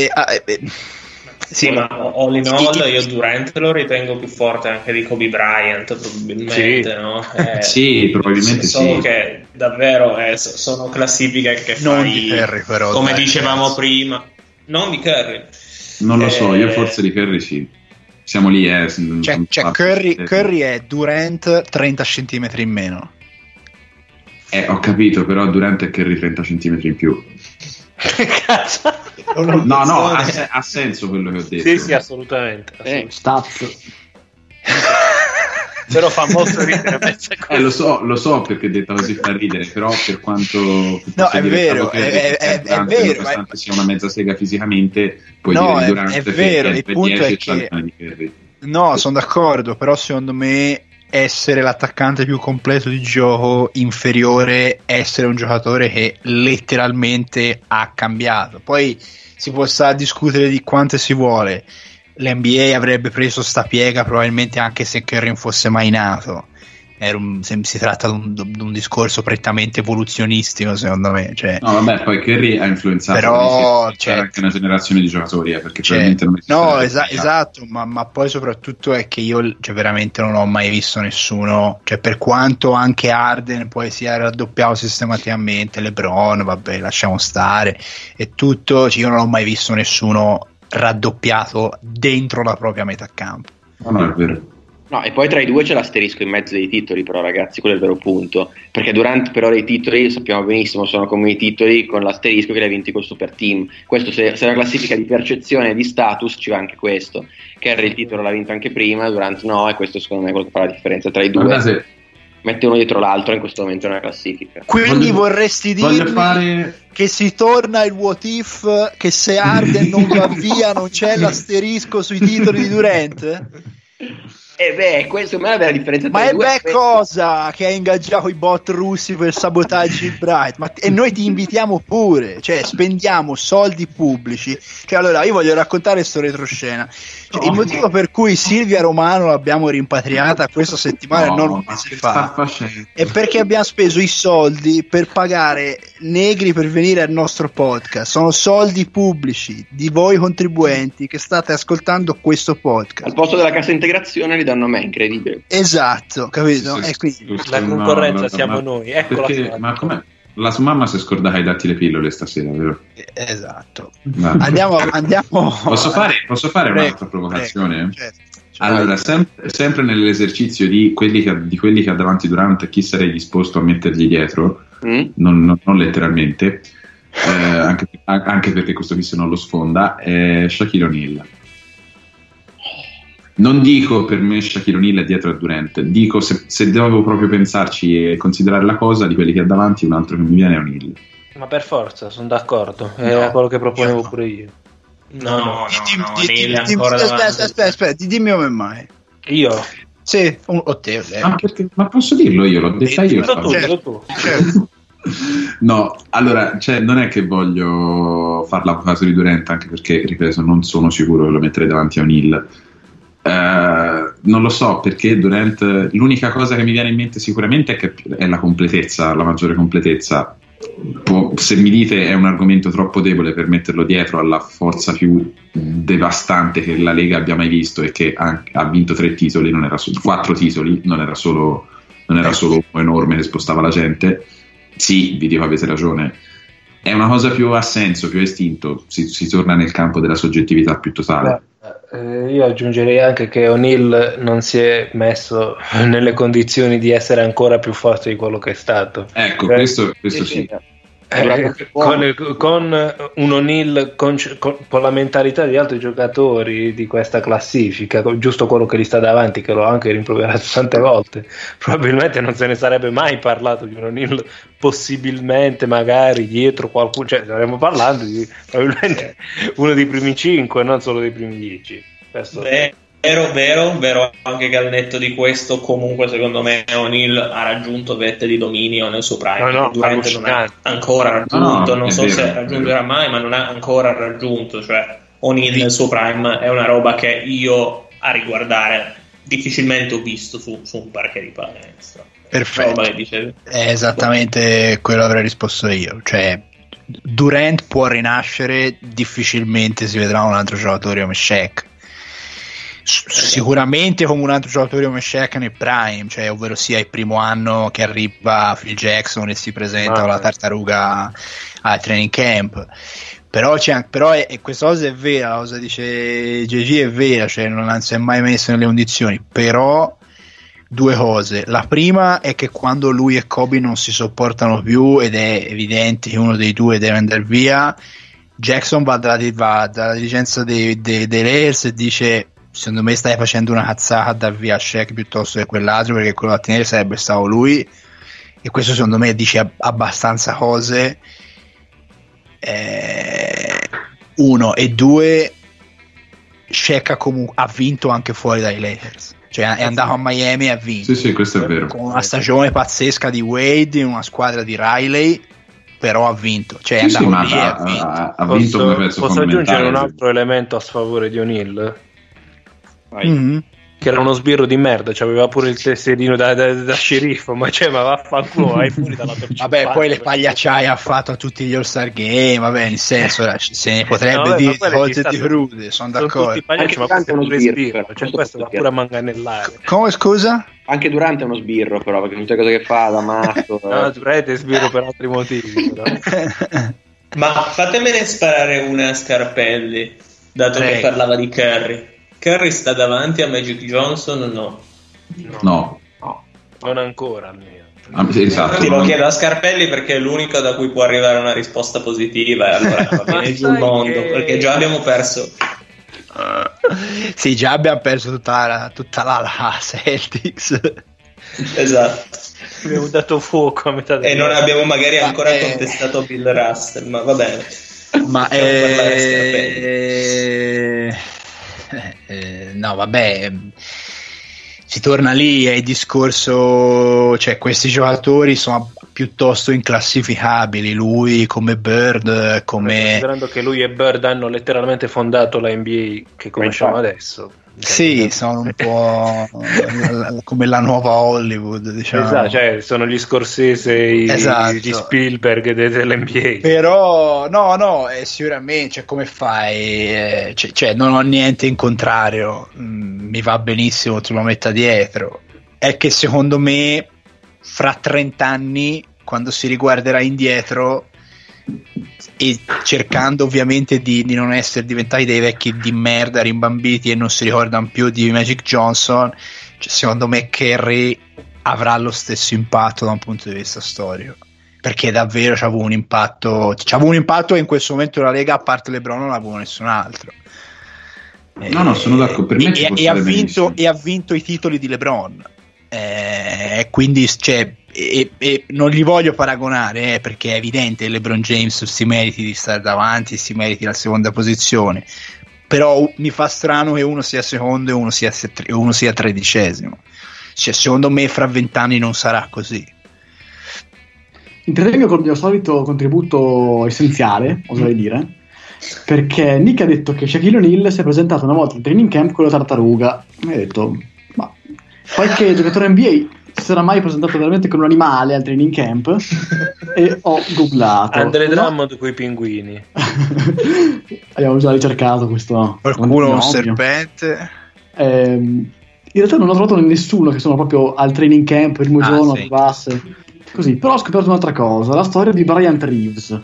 Sì, ma all in all io Durant lo ritengo più forte anche di Kobe Bryant, probabilmente, sì. No? Sì, probabilmente solo sì. Che davvero sono classifiche che non fai, di Curry, però, come dicevamo prima, non di Curry. Non lo so, io forse di Curry sì. Siamo lì, cioè Curry è Durant 30 centimetri in meno. Ho capito, però Durant è Curry 30 centimetri in più. Cazzo. No, ha senso quello che ho detto. Sì, assolutamente. Stats. Però fa molto ridere. Lo so perché detto così fa ridere, però per quanto no, è vero, è vero, nonostante sia una mezza sega fisicamente, puoi no, dire Durant è vero, il punto è che no, sono d'accordo, però secondo me essere l'attaccante più completo di gioco inferiore essere un giocatore che letteralmente ha cambiato. Poi si può stare a discutere di quante si vuole, l'NBA avrebbe preso sta piega probabilmente anche se Curry non fosse mai nato. Si tratta di un discorso prettamente evoluzionistico, secondo me. Cioè, no, vabbè, poi Curry ha influenzato però, anche una generazione di giocatori, perché probabilmente non no, esatto, ma poi soprattutto è che io veramente non ho mai visto nessuno, cioè per quanto anche Harden poi sia raddoppiato sistematicamente, LeBron, vabbè, lasciamo stare e tutto, cioè io non ho mai visto nessuno raddoppiato dentro la propria metà campo. No, è vero. No, e poi tra i due c'è l'asterisco in mezzo dei titoli, però ragazzi, quello è il vero punto, perché Durant però dei titoli sappiamo benissimo sono come i titoli con l'asterisco che li ha vinti col super team. Questo se è una classifica di percezione e di status ci va anche questo. Curry il titolo l'ha vinto anche prima, Durant no, e questo secondo me è quello che fa la differenza tra i due. Guardate, mette uno dietro l'altro in questo momento nella classifica. Quindi vorresti dirmi che si torna il what if, che se Harden non va via non c'è l'asterisco sui titoli di Durant? Questo me la differenza tra ma i due. Ma è cosa che ha ingaggiato i bot russi per sabotaggi il Bright? E noi ti invitiamo pure, cioè spendiamo soldi pubblici. Cioè, allora io voglio raccontare questo retroscena. Il motivo per cui Silvia Romano l'abbiamo rimpatriata questa settimana e non un mese fa è perché abbiamo speso i soldi per pagare negri per venire al nostro podcast. Sono soldi pubblici di voi contribuenti che state ascoltando questo podcast. Al posto della cassa integrazione li danno a me, incredibile. Esatto, capito? Sì, e quindi la concorrenza siamo noi. Perché, ma com'è? La sua mamma si è scordata di darti le pillole stasera, vero? Esatto. No. Andiamo. Posso fare un'altra provocazione? Certo. Allora, sempre nell'esercizio di quelli che ha davanti Durant, chi sarei disposto a mettergli dietro, non letteralmente, anche perché questo mister non lo sfonda, è Shaquille O'Neal. Non dico per me Shaquille O'Neal è dietro a Durant, dico se devo proprio pensarci e considerare la cosa, di quelli che ha davanti, un altro che mi viene è O'Neal. Ma per forza, sono d'accordo, è quello che proponevo pure io. No, Aspetta, dimmi come mai. Io? Sì, o te. Ma posso dirlo io, l'ho detta io. Certo. No, allora, non è che voglio fare l'avvocato di Durant, anche perché, ripeto, non sono sicuro che lo metterei davanti a O'Neal. Non lo so, perché Durant, l'unica cosa che mi viene in mente sicuramente è la completezza, la maggiore completezza. Se mi dite è un argomento troppo debole per metterlo dietro alla forza più devastante che la Lega abbia mai visto, e che ha vinto 4 titoli, non era solo uno enorme che spostava la gente. Sì, vi dico, avete ragione, è una cosa più a senso, più a istinto, si torna nel campo della soggettività più totale. Io aggiungerei anche che O'Neal non si è messo nelle condizioni di essere ancora più forte di quello che è stato. Ecco, questo sì. Con un O'Neal con la mentalità di altri giocatori di questa classifica, giusto quello che gli sta davanti, che l'ho anche rimproverato tante volte, probabilmente non se ne sarebbe mai parlato di un O'Neal possibilmente magari dietro qualcuno, cioè staremmo parlando di probabilmente uno dei primi 5, non solo dei primi 10. Vero, anche che al netto di questo comunque secondo me O'Neal ha raggiunto vette di dominio nel suo prime. Durant non ha ancora raggiunto, non so se raggiungerà mai, ma non ha ancora raggiunto, cioè O'Neal nel suo prime è una roba che io a riguardare difficilmente ho visto su un parquet di pallacanestro. Perfetto, è esattamente quello che avrei risposto io, cioè Durant può rinascere, difficilmente si vedrà un altro giocatore come Shaq. Sicuramente come un altro giocatore come Shaq nel prime, cioè ovvero sia il primo anno che arriva Phil Jackson e si presenta con la tartaruga al training camp. Però questa cosa è vera, la cosa dice GG è vera, cioè non si è mai messo nelle condizioni. Però due cose: la prima è che quando lui e Kobe non si sopportano più ed è evidente che uno dei due deve andare via, Jackson va dalla dirigenza dei Lakers e dice: secondo me stai facendo una cazzata a dar via Shaq piuttosto che quell'altro, perché quello da tenere sarebbe stato lui. E questo secondo me dice abbastanza cose. Uno e due, Shaq ha vinto anche fuori dai Lakers, cioè è andato a Miami e ha vinto. Sì, questo è vero, con una stagione pazzesca di Wade in una squadra di Riley, però ha vinto, cioè è andato lì e ha vinto. Posso aggiungere un altro elemento a sfavore di O'Neal? Che era uno sbirro di merda, aveva pure il tesserino da sceriffo, ma vaffanculo, vai fuori dalla torcina. Vabbè, poi le pagliacciaie ha fatto a tutti gli All-Star Game, vabbè, nel senso se ne potrebbe dire cose di crude, sono d'accordo. Tutti pagliacci, ma questo è uno sbirro, questo va pure a manganellare. Come, scusa? Anche Durant è uno sbirro, però, perché tutte le cose che fa da matto. No, Durant è sbirro per altri motivi, però. Ma fatemene sparare una a Scarpelli, dato che parlava di Curry. Curry sta davanti a Magic Johnson o no? Non ancora almeno. Esatto, ti lo chiedo a Scarpelli perché è l'unico da cui può arrivare una risposta positiva, e allora va bene giù il mondo, perché già abbiamo perso. Sì, già abbiamo perso tutta la Celtics. Esatto, abbiamo dato fuoco a metà e non abbiamo magari ancora contestato Bill Russell, ma va bene. Ma no, vabbè, si torna lì al discorso, cioè questi giocatori sono piuttosto inclassificabili, lui come Bird, considerando che lui e Bird hanno letteralmente fondato la NBA che conosciamo adesso. Sì, sono un po' come la nuova Hollywood, diciamo. Esatto, cioè sono gli Scorsese, gli Spielberg dell'NBA. Però no, sicuramente, cioè, come fai? Cioè, non ho niente in contrario, mi va benissimo, tu lo metta dietro. È che secondo me fra 30 anni, quando si riguarderà indietro, e cercando ovviamente di non essere diventati dei vecchi di merda rimbambiti e non si ricordano più di Magic Johnson, cioè, secondo me Curry avrà lo stesso impatto da un punto di vista storico, perché davvero c'avevo un impatto che in questo momento la Lega, a parte LeBron, non avevo nessun altro. No, sono d'accordo. Per me e ha vinto i titoli di LeBron, quindi non li voglio paragonare, perché è evidente che LeBron James si meriti di stare davanti, si meriti la seconda posizione, però mi fa strano che uno sia secondo e uno sia 13esimo. Cioè, secondo me fra 20 anni non sarà così. Intervengo col mio solito contributo essenziale, oserei dire, perché Nick ha detto che Shaquille O'Neal si è presentato una volta al training camp con la tartaruga, e ha detto, ma qualche giocatore NBA si sarà mai presentato veramente con un animale al training camp? E ho googlato Andre Drummond coi pinguini. Abbiamo già ricercato questo. Qualcuno un serpente. In realtà non ho trovato nessuno che sono proprio al training camp il primo giorno arrivasse così, però ho scoperto un'altra cosa, la storia di Bryant Reeves,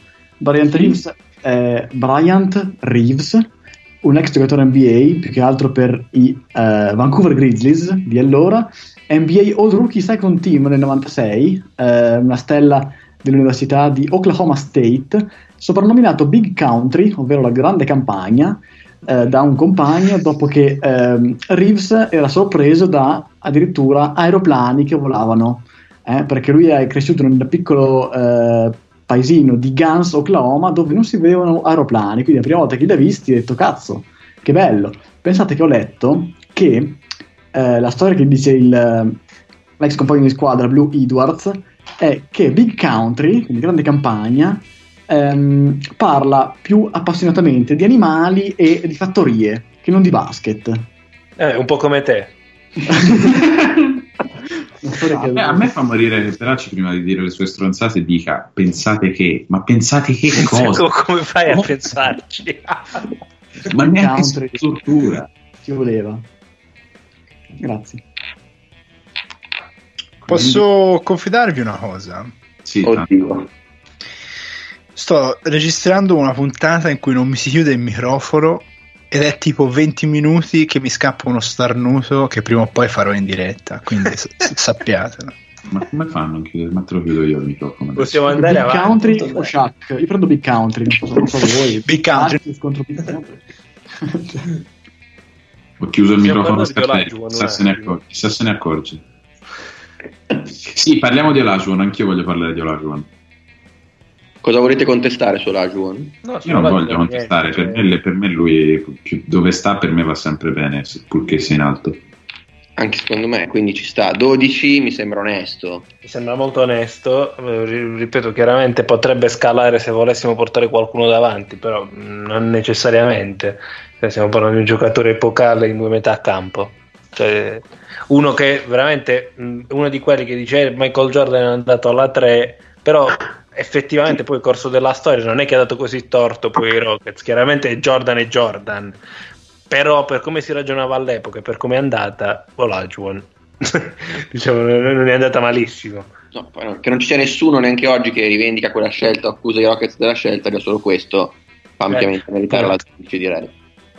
un ex giocatore NBA, più che altro per i Vancouver Grizzlies di allora, NBA All Rookie Second Team nel 96, una stella dell'Università di Oklahoma State, soprannominato Big Country, ovvero la grande campagna, da un compagno, dopo che Reeves era sorpreso da addirittura aeroplani che volavano, perché lui è cresciuto in un piccolo paesino di Guns, Oklahoma, dove non si vedevano aeroplani, quindi la prima volta che li ha visti ha detto cazzo, che bello. Pensate che ho letto che la storia che dice l'ex compagno di squadra Blue Edwards è che Big Country, quindi grande campagna, parla più appassionatamente di animali e di fattorie che non di basket. Un po' come te. A me fa morire che Peracci, prima di dire le sue stronzate, dica pensate che cosa? Come fai a pensarci? Ma neanche tortura ci voleva. Grazie. Posso confidarvi una cosa? Sì, Oddio. Sto registrando una puntata in cui non mi si chiude il microfono ed è tipo 20 minuti che mi scappa uno starnuto che prima o poi farò in diretta, quindi sappiatelo. Ma come fanno a chiudere? Ma te lo chiudo io il microfono. Possiamo andare Big avanti. Country o Shaq? Io prendo Big Country, non so voi. Big Country contro Big Country. Ho chiuso il microfono, chissà se ne accorge. Sì, parliamo di Olajuwon, anch'io voglio parlare di Olajuwon. Cosa volete contestare su Olajuwon? Io non voglio contestare, per me lui dove sta per me va sempre bene, purché sia in alto. Anche secondo me, quindi ci sta. 12 mi sembra onesto. Mi sembra molto onesto, ripeto, chiaramente potrebbe scalare se volessimo portare qualcuno davanti, però non necessariamente. Stiamo parlando di un giocatore epocale in 2 metà campo, cioè uno che veramente, uno di quelli che dice Michael Jordan è andato alla 3, però effettivamente poi il corso della storia non è che ha dato così torto poi i Rockets, chiaramente Jordan è Jordan, però per come si ragionava all'epoca e per come è andata Olajuwon diciamo non è andata malissimo. No, che non ci sia nessuno neanche oggi che rivendica quella scelta, accusa i Rockets della scelta, già solo questo fa ampiamente meritare la giudice, direi.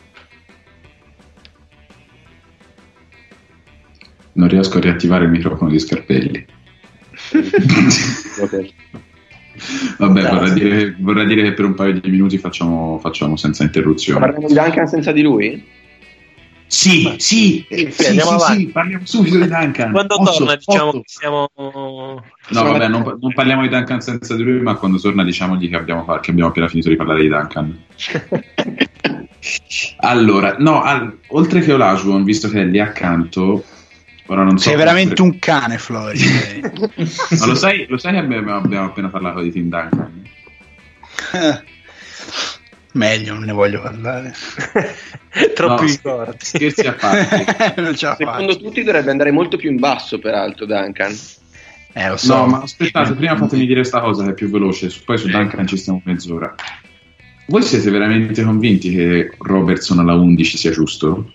Non riesco a riattivare il microfono di Scarpelli. Vabbè, vorrei dire che per un paio di minuti facciamo senza interruzione. Parliamo di Duncan senza di lui? Sì, andiamo avanti. Parliamo subito di Duncan. Quando torna diciamo che siamo... No, vabbè, non parliamo di Duncan senza di lui, ma quando torna diciamogli che abbiamo appena finito di parlare di Duncan. Allora, oltre che Olajuwon, visto che è lì accanto, ora non so. Sei veramente un cane, Flori. Ma lo sai che abbiamo appena parlato di Tim Duncan? Meglio, non ne voglio parlare. Troppi ricordi. Scherzi a parte. Non ce la Secondo tutti dovrebbe andare molto più in basso, peraltro, Duncan. Lo so. No, ma aspettate, prima fatemi dire sta cosa che è più veloce, poi su Duncan ci stiamo mezz'ora. Voi siete veramente convinti che Robertson alla 11 sia giusto?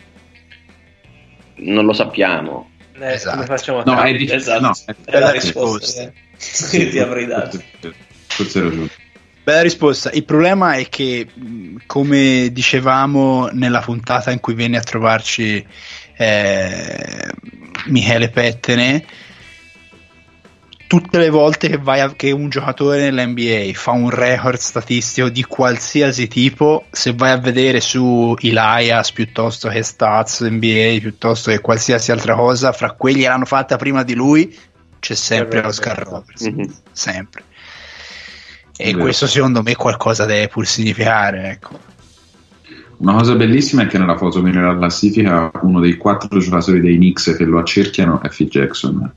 Non lo sappiamo. Esatto. Come facciamo No, a esatto. È la risposta che ti avrei dato. Forse hai ragione. Bella risposta. Il problema è che, come dicevamo nella puntata in cui venne a trovarci Michele Pettene, tutte le volte che un giocatore nell'NBA fa un record statistico di qualsiasi tipo, se vai a vedere su Elias piuttosto che Stats NBA piuttosto che qualsiasi altra cosa, fra quelli che l'hanno fatta prima di lui c'è sempre Oscar Robertson, sempre. E questo secondo me qualcosa deve pur significare, ecco. Una cosa bellissima è che nella foto della classifica uno dei 4 giocatori dei Knicks che lo accerchiano è Phil Jackson.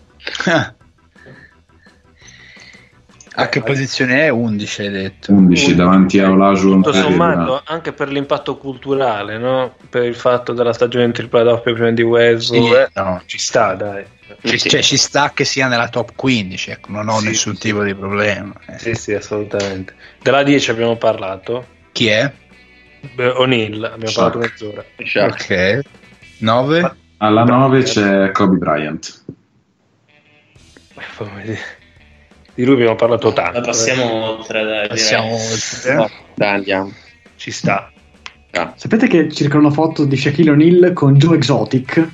A che posizione è? 11 hai detto? 11 davanti a Olajuwon. Tutto sommato, anche per l'impatto culturale, no? Per il fatto della stagione in tripla doppia prima di Westbrook, no. Ci sta, dai. Ci sta che sia nella top 15, ecco, non ho nessun tipo di problema. Sì, assolutamente. Della 10 abbiamo parlato. Chi è? O'Neal, abbiamo parlato mezz'ora. Ok. 9? Alla 9 c'è Kobe Bryant. Di lui abbiamo parlato tanto. Passiamo oltre. Andiamo. Ci sta. Sapete che circolano foto di Shaquille O'Neal con Joe Exotic?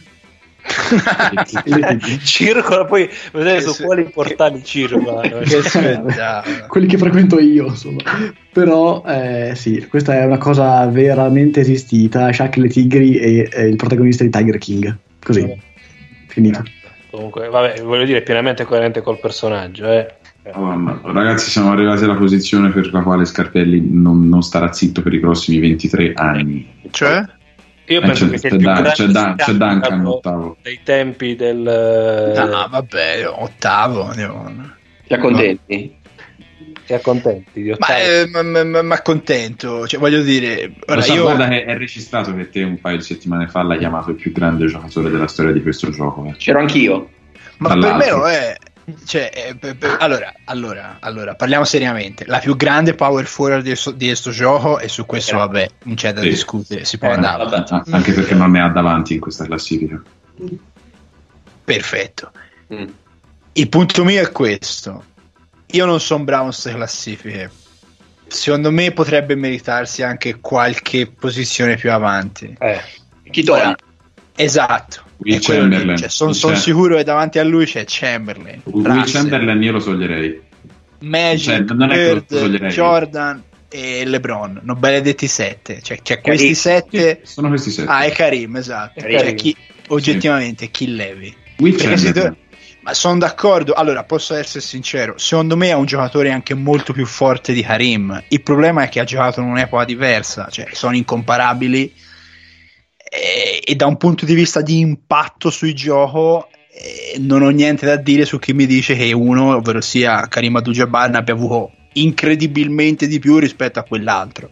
Circola, poi vedete su quali portali circolano. Quelli che frequento io, insomma. Però sì, questa è una cosa veramente esistita. Shaq, le Tigri e il protagonista di Tiger King. Così, finito. Comunque, vabbè, voglio dire, pienamente coerente col personaggio, Ragazzi, siamo arrivati alla posizione per la quale Scarpelli non starà zitto per i prossimi 23 anni. Cioè? Io penso che sia il più grande c'è Duncan ottavo dei tempi del vabbè, ottavo. Ti accontenti? Ti accontenti di ottavo? Ma contento, cioè, voglio dire, guarda che è registrato che te un paio di settimane fa l'hai chiamato il più grande giocatore della storia di questo gioco. C'ero anch'io. Ma per me lo è. Cioè, allora, parliamo seriamente. La più grande power forward di questo gioco, e su questo vabbè, non c'è da discutere, si può andare avanti. Anche perché non ne ha davanti in questa classifica. Perfetto. Il punto mio è questo: io non sono bravo in queste classifiche. Secondo me potrebbe meritarsi anche qualche posizione più avanti. Chi toglie? Esatto. Chamberlain. Cioè, sono sicuro che davanti a lui c'è Chamberlain. Will Chamberlain io lo toglierei. Magic, Bird, Jordan e LeBron. Non benedetti 7. Cioè, c'è questi 7. Sono questi 7. E Karim, esatto. Cioè, oggettivamente chi levi? Will Chamberlain. Ma sono d'accordo. Allora, posso essere sincero, secondo me è un giocatore anche molto più forte di Karim. Il problema è che ha giocato in un'epoca diversa, cioè sono incomparabili, e da un punto di vista di impatto sui gioco non ho niente da dire su chi mi dice che uno, ovvero sia Karim Abdul-Jabbar, ne abbia avuto incredibilmente di più rispetto a quell'altro.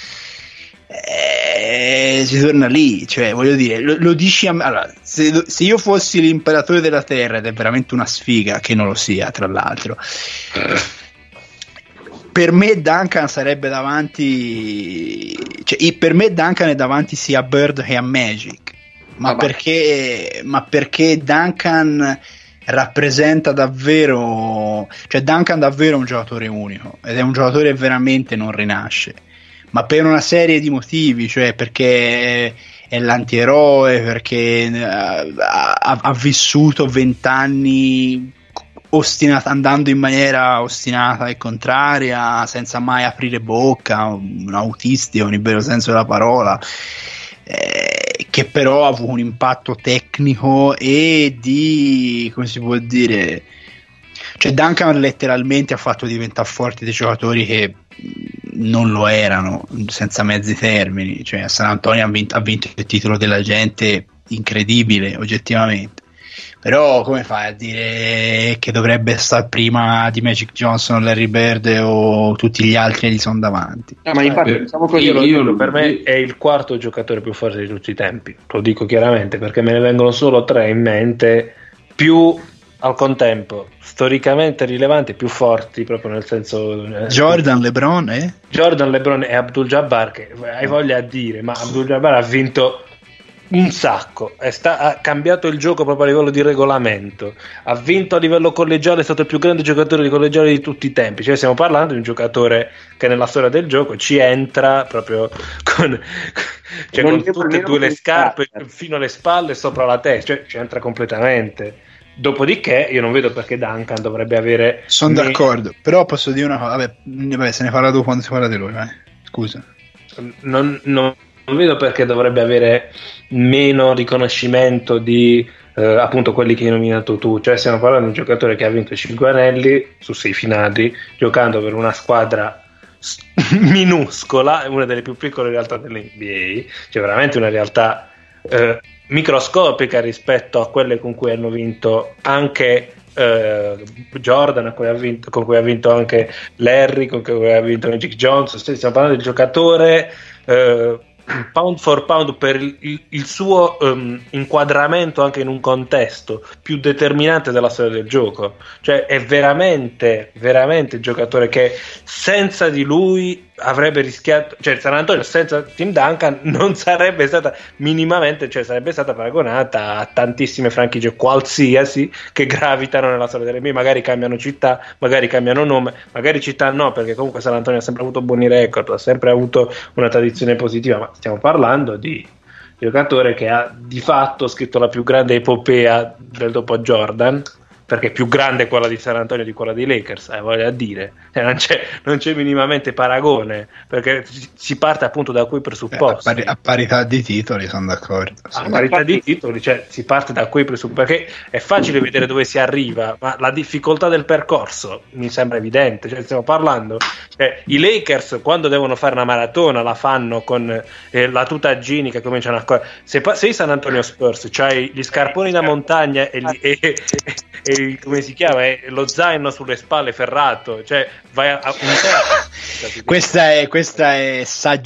Si torna lì, cioè voglio dire, lo dici allora, se io fossi l'imperatore della terra, ed è veramente una sfiga che non lo sia, tra l'altro, per me Duncan sarebbe davanti, cioè per me Duncan è davanti sia a Bird che a Magic, ma perché Duncan rappresenta davvero, cioè Duncan davvero è un giocatore unico, ed è un giocatore che veramente non rinasce, ma per una serie di motivi, cioè perché è l'antieroe, perché ha vissuto 20 anni andando in maniera ostinata e contraria, senza mai aprire bocca, un autistico nel vero senso della parola, che però ha avuto un impatto tecnico e di, come si può dire, cioè Duncan letteralmente ha fatto diventare forti dei giocatori che non lo erano, senza mezzi termini. Cioè a San Antonio ha vinto il titolo della gente, incredibile oggettivamente, però come fai a dire che dovrebbe stare prima di Magic Johnson, Larry Bird o tutti gli altri che gli sono davanti? Ma infatti diciamo così, per me è il quarto giocatore più forte di tutti i tempi, lo dico chiaramente perché me ne vengono solo 3 in mente, più al contempo storicamente rilevanti, più forti, proprio nel senso Jordan, LeBron e Abdul-Jabbar, che hai voglia a dire, ma Abdul-Jabbar ha vinto un sacco, ha cambiato il gioco proprio a livello di regolamento, ha vinto a livello collegiale, è stato il più grande giocatore di collegiale di tutti i tempi, cioè stiamo parlando di un giocatore che nella storia del gioco ci entra proprio con tutte e due le scarpe fino alle spalle, sopra la testa, cioè ci entra completamente. Dopodiché io non vedo perché Duncan dovrebbe avere... Sono d'accordo, però posso dire una cosa, vabbè, se ne parla dopo quando si parla di lui, scusa. Non vedo perché dovrebbe avere meno riconoscimento di appunto quelli che hai nominato tu, cioè stiamo parlando di un giocatore che ha vinto 5 anelli su 6 finali, giocando per una squadra minuscola, una delle più piccole realtà dell'NBA, cioè veramente una realtà microscopica rispetto a quelle con cui hanno vinto anche Jordan, con cui ha vinto anche Larry, con cui ha vinto Magic Johnson. Stiamo parlando del giocatore pound for pound per il suo inquadramento anche in un contesto più determinante della storia del gioco, cioè è veramente il giocatore che senza di lui avrebbe rischiato, cioè San Antonio senza Tim Duncan non sarebbe stata minimamente, cioè sarebbe stata paragonata a tantissime franchigie qualsiasi che gravitano nella storia dell'NBA, magari cambiano città, magari cambiano nome, magari città no, perché comunque San Antonio ha sempre avuto buoni record, ha sempre avuto una tradizione positiva, ma stiamo parlando di giocatore che ha di fatto scritto la più grande epopea del dopo Jordan, perché è più grande quella di San Antonio di quella dei Lakers, voglio dire, non c'è minimamente paragone, perché si parte appunto da quei presupposti. A parità di titoli sono d'accordo. A parità di titoli, cioè si parte da quei presupposti, perché è facile vedere dove si arriva, ma la difficoltà del percorso mi sembra evidente, cioè stiamo parlando, i Lakers quando devono fare una maratona la fanno con la tuta Gini che cominciano a correre. Se i San Antonio Spurs c'hai gli scarponi da montagna e come si chiama, lo zaino sulle spalle ferrato, cioè vai a questa è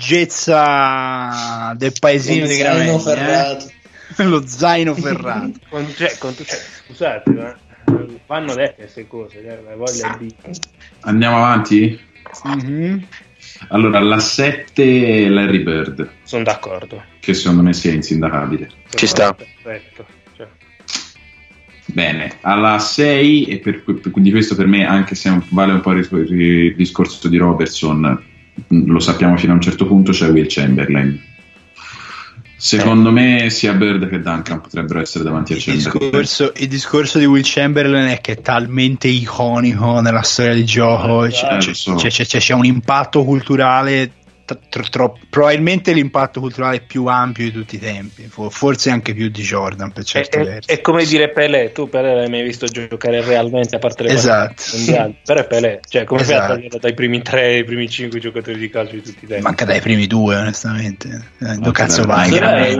saggezza del paesino di Gramegna, lo zaino ferrato. Scusate, ma vanno dette queste cose, voglia di... Andiamo avanti? Mm-hmm. Allora, la 7 Larry Bird. Sono d'accordo. Che secondo me sia insindacabile. Ci sta. Perfetto. Bene, alla 6, e quindi questo per me, anche se vale un po' il discorso di Robertson, lo sappiamo fino a un certo punto, c'è Will Chamberlain. Secondo me sia Bird che Duncan potrebbero essere davanti a Chamberlain. Il discorso di Will Chamberlain è che è talmente iconico nella storia di gioco, c'è un impatto culturale probabilmente l'impatto culturale più ampio di tutti i tempi, forse anche più di Jordan per certi versi. È come dire Pelé, tu Pelé l'hai mai visto giocare realmente a parte le mondiali, però è Pelé, cioè come fai a toglierlo dai primi 3, i primi 5 giocatori di calcio di tutti i tempi? Manca dai primi 2 onestamente, dove cazzo vai?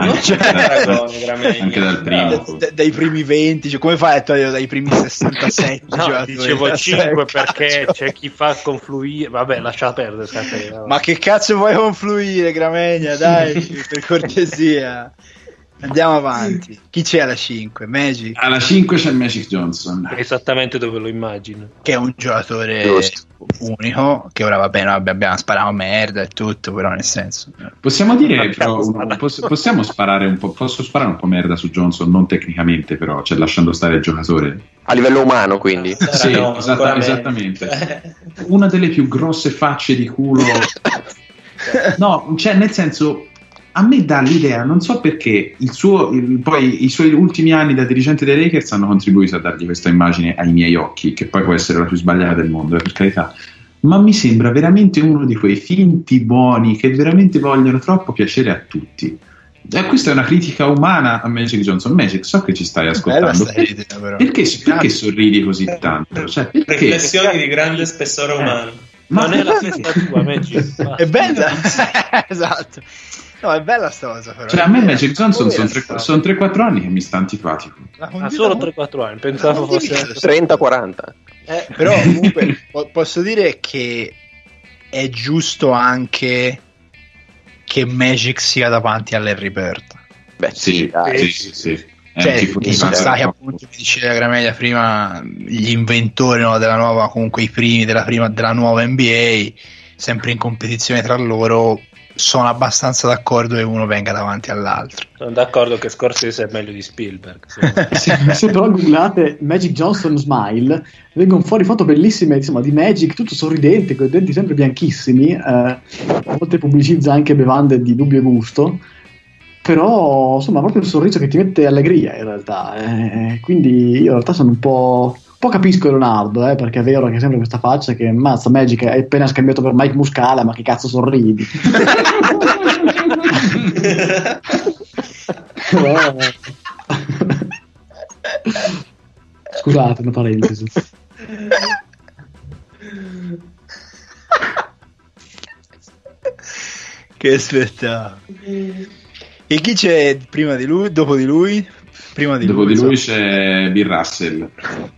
Anche dal primo dai primi 20, cioè, come fai a toglierlo dai primi 67? No, dicevo 5 perché c'è chi fa confluire, vabbè lascia perdere, ma che cazzo vuoi confluire, Gramegna, dai, per cortesia. Andiamo avanti. Chi c'è alla 5? Magic? Alla 5 c'è Magic Johnson. Esattamente dove lo immagino. Che è un giocatore unico, che ora va bene, abbiamo sparato merda e tutto, però nel senso... Possiamo dire, però, possiamo sparare un po', posso sparare un po' merda su Johnson, non tecnicamente però, cioè lasciando stare il giocatore. A livello umano, quindi. Sì, esattamente. Una delle più grosse facce di culo... No, cioè nel senso, a me dà l'idea, non so perché poi i suoi ultimi anni da dirigente dei Lakers hanno contribuito a dargli questa immagine ai miei occhi, che poi può essere la più sbagliata del mondo, per carità, ma mi sembra veramente uno di quei finti buoni che veramente vogliono troppo piacere a tutti. Questa è una critica umana a Magic Johnson. Magic, so che ci stai ascoltando, perché sorridi così tanto? Cioè, riflessioni di grande spessore umano. Ma non è la festa tua, Magic. È bella. Esatto. No, è bella sta cosa però. Cioè, a me Magic Johnson sono 3-4 anni che mi sta antipatico. Solo 3-4 anni, pensavo fosse 30-40. Però comunque posso dire che è giusto anche che Magic sia davanti a Larry Bird. Beh, sì. Cioè, sono stati appunto, come diceva Grameglia prima, gli inventori, no, della nuova, comunque i primi della nuova NBA, sempre in competizione tra loro. Sono abbastanza d'accordo che uno venga davanti all'altro. Sono d'accordo che Scorsese è meglio di Spielberg. Se però googlate Magic Johnson Smile, vengono fuori foto bellissime, insomma, di Magic tutto sorridente, con i denti sempre bianchissimi, a volte pubblicizza anche bevande di dubbio gusto. però insomma proprio un sorriso che ti mette allegria in realtà, quindi io in realtà sono un po' capisco Leonardo, perché è vero che ha sempre questa faccia che mazza Magic è appena scambiato per Mike Muscala, ma che cazzo sorridi. Scusate, una parentesi. Che spettacolo. E chi c'è prima di lui? Dopo di lui? Dopo di lui c'è Bill Russell.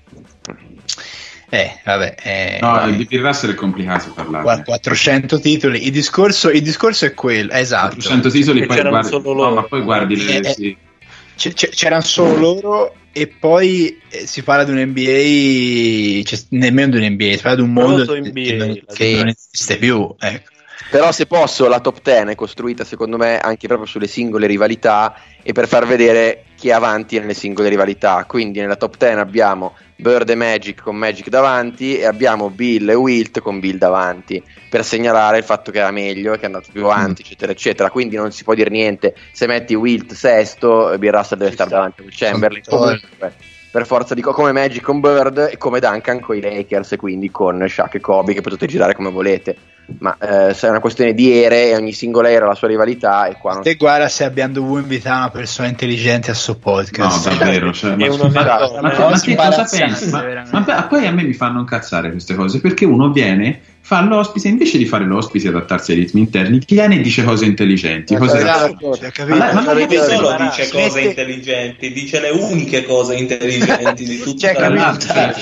Vabbè. Di Bill Russell è complicato parlare. 400 titoli. Il discorso è quello, esatto. 400 titoli, poi guardi, solo loro. ma poi guardi sì. C'erano solo loro, e poi si parla di un NBA, nemmeno di un NBA, si parla di un mondo che non esiste più, ecco. Però se posso, la top 10 è costruita secondo me anche proprio sulle singole rivalità e per far vedere chi è avanti nelle singole rivalità. Quindi nella top 10 abbiamo Bird e Magic con Magic davanti, e abbiamo Bill e Wilt con Bill davanti, per segnalare il fatto che era meglio e che è andato più avanti, eccetera eccetera. Quindi non si può dire niente, se metti Wilt sesto, Bill Russell deve stare davanti a Chamberlain comunque, per forza di come Magic con Bird e come Duncan con i Lakers, e quindi con Shaq e Kobe, che potete girare come volete. Ma se è una questione di ere, e ogni singola era la sua rivalità, e qua non... Te guarda se abbiamo dovuto invitare una persona intelligente a suo podcast. No, davvero, cioè, ma che cosa pensi? Ma poi a me mi fanno incazzare queste cose, perché uno viene, fa l'ospite, invece di fare l'ospite e adattarsi ai ritmi interni, viene e dice cose intelligenti. Ma non solo dice cose intelligenti, dice le uniche cose intelligenti di tutta la vita.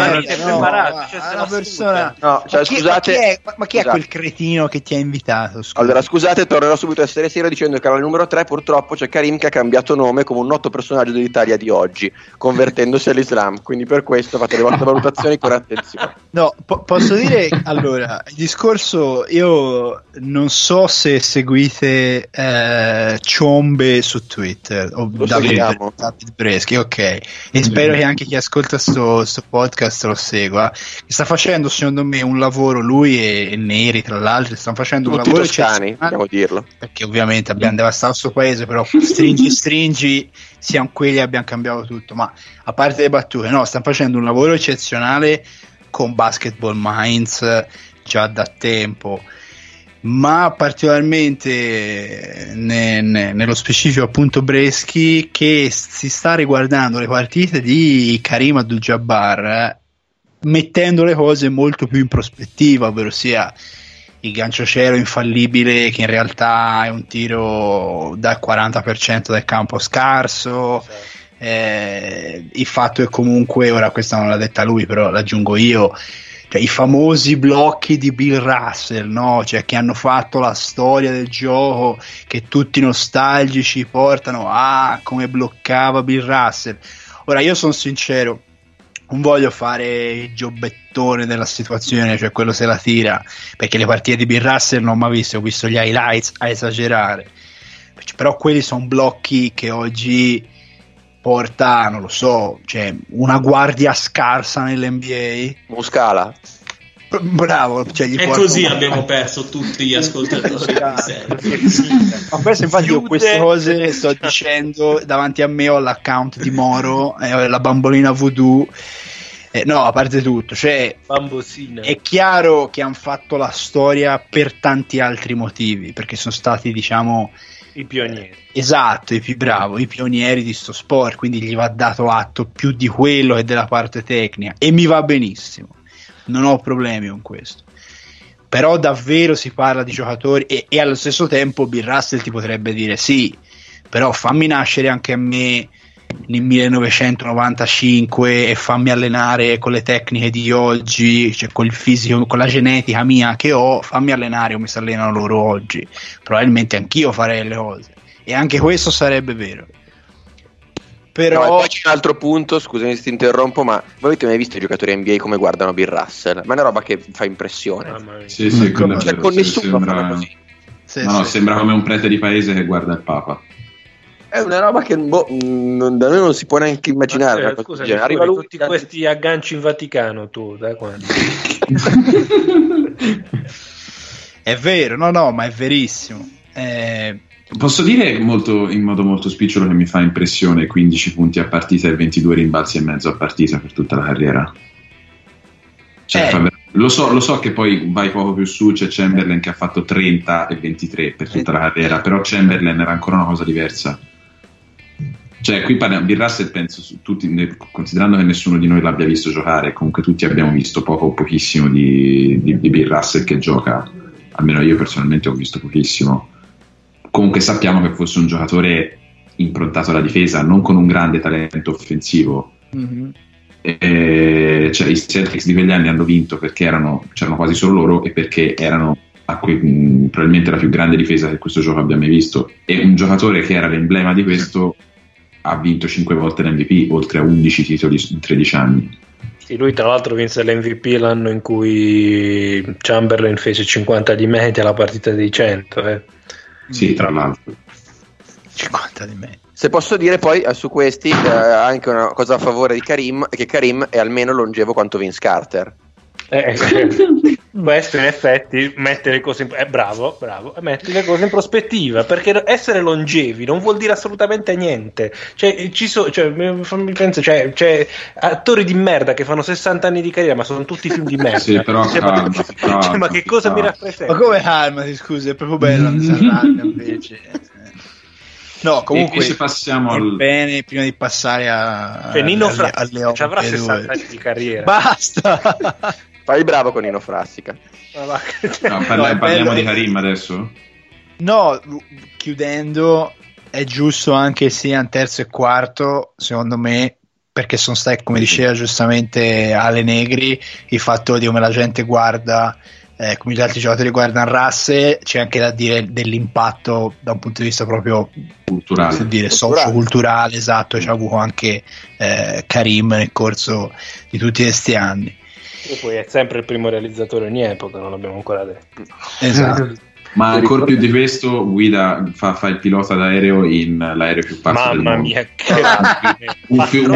Scusate, ma chi è quel cretino che ti ha invitato? Scusa. Allora, scusate, tornerò subito a essere serio dicendo che alla numero 3 purtroppo c'è Karim, che ha cambiato nome come un noto personaggio dell'Italia di oggi, convertendosi all'Islam, quindi per questo fate le vostre valutazioni con attenzione. No, posso dire, allora, il discorso, io non so se seguite Ciombe su Twitter o David Breschi, ok, e spero che anche chi ascolta sto podcast lo segua, che sta facendo secondo me un lavoro, lui e Neri tra l'altro stanno facendo tutti un lavoro toscani, dobbiamo dirlo, perché ovviamente abbiamo devastato il suo paese, però stringi siamo quelli, abbiamo cambiato tutto, ma a parte le battute, no, stanno facendo un lavoro eccezionale con Basketball Minds già da tempo, ma particolarmente nello specifico appunto Breschi, che si sta riguardando le partite di Karim Abdul-Jabbar mettendo le cose molto più in prospettiva, ovvero sia il gancio cielo infallibile, che in realtà è un tiro dal 40% del campo scarso, il fatto che comunque, ora questa non l'ha detta lui però l'aggiungo io, cioè i famosi blocchi di Bill Russell, no? Cioè, che hanno fatto la storia del gioco, che tutti nostalgici portano come bloccava Bill Russell. Ora io sono sincero, non voglio fare il giobbettone della situazione, cioè quello se la tira, perché le partite di Bill Russell non ho mai visto, ho visto gli highlights a esagerare, però quelli sono blocchi che oggi porta, non lo so, cioè una guardia scarsa nell'NBA. Muscala. Bravo, cioè e così abbiamo perso tutti gli ascoltatori. Ma questo infatti io queste cose sto dicendo davanti a me, ho l'account di Moro, la bambolina voodoo, no, a parte tutto, cioè Bambosina. È chiaro che hanno fatto la storia per tanti altri motivi, perché sono stati, diciamo, i pionieri. Esatto, i pionieri di sto sport, quindi gli va dato atto più di quello che della parte tecnica, e mi va benissimo, non ho problemi con questo. Però davvero si parla di giocatori e allo stesso tempo Bill Russell ti potrebbe dire sì, però fammi nascere anche a me nel 1995 e fammi allenare con le tecniche di oggi, cioè col fisico, con la genetica mia che ho, fammi allenare come si allenano loro oggi, probabilmente anch'io farei le cose, e anche questo sarebbe vero. Però no, e poi c'è un altro punto, scusami se ti interrompo, ma voi avete mai visto i giocatori NBA come guardano Bill Russell? Ma è una roba che fa impressione. Sì, con nessuno fanno così. Sembra come un prete di paese che guarda il Papa. È una roba che da noi non si può neanche immaginare. Scusami, arriva lui, tutti questi agganci in Vaticano, tu da quando? È vero, no, ma è verissimo. Posso dire in modo molto spicciolo che mi fa impressione 15 punti a partita e 22 rimbalzi e mezzo a partita per tutta la carriera. Cioè, lo so che poi vai poco più su, c'è Chamberlain che ha fatto 30 e 23 per tutta la carriera, però Chamberlain era ancora una cosa diversa. Cioè, qui parliamo Bill Russell, penso tutti, considerando che nessuno di noi l'abbia visto giocare, comunque tutti abbiamo visto poco o pochissimo di Bill Russell che gioca, almeno io personalmente ho visto pochissimo. Comunque sappiamo che fosse un giocatore improntato alla difesa, non con un grande talento offensivo. Mm-hmm. Cioè, i Celtics di quegli anni hanno vinto perché c'erano quasi solo loro e perché erano probabilmente la più grande difesa che questo gioco abbia mai visto, e un giocatore che era l'emblema di questo ha vinto 5 volte l'MVP, oltre a 11 titoli in 13 anni. Sì, lui tra l'altro vinse l'MVP l'anno in cui Chamberlain fece 50 di media alla partita dei 100. Sì, tra l'altro 50 di media. Se posso dire poi su questi anche una cosa a favore di Karim, è che Karim è almeno longevo quanto Vince Carter. Questo in effetti mette le cose bravo, metti le cose in prospettiva, perché essere longevi non vuol dire assolutamente niente. Cioè, mi penso, c'è attori di merda che fanno 60 anni di carriera ma sono tutti film di merda. Sì, però ma che cosa mi rappresenta? Ma come calmati, scusa, è proprio bello invece. No, comunque se passiamo bene, prima di passare a Nino Frassica ci avrà 60 anni di carriera. Basta. Fai bravo con Nino Frassica. Parliamo di Karim adesso? No, chiudendo, è giusto anche sia terzo e quarto, secondo me, perché sono stati, come diceva giustamente Ale Negri, il fatto di come la gente guarda, come gli altri giocatori guardano Russell, c'è anche da dire dell'impatto da un punto di vista proprio culturale, socio-culturale, esatto, c'è avuto anche Karim nel corso di tutti questi anni. E poi è sempre il primo realizzatore ogni epoca, non l'abbiamo ancora detto. Esatto. Ma ancora più di questo, guida fa il pilota d'aereo in l'aereo più pazzo del mondo. Mamma mia, che un film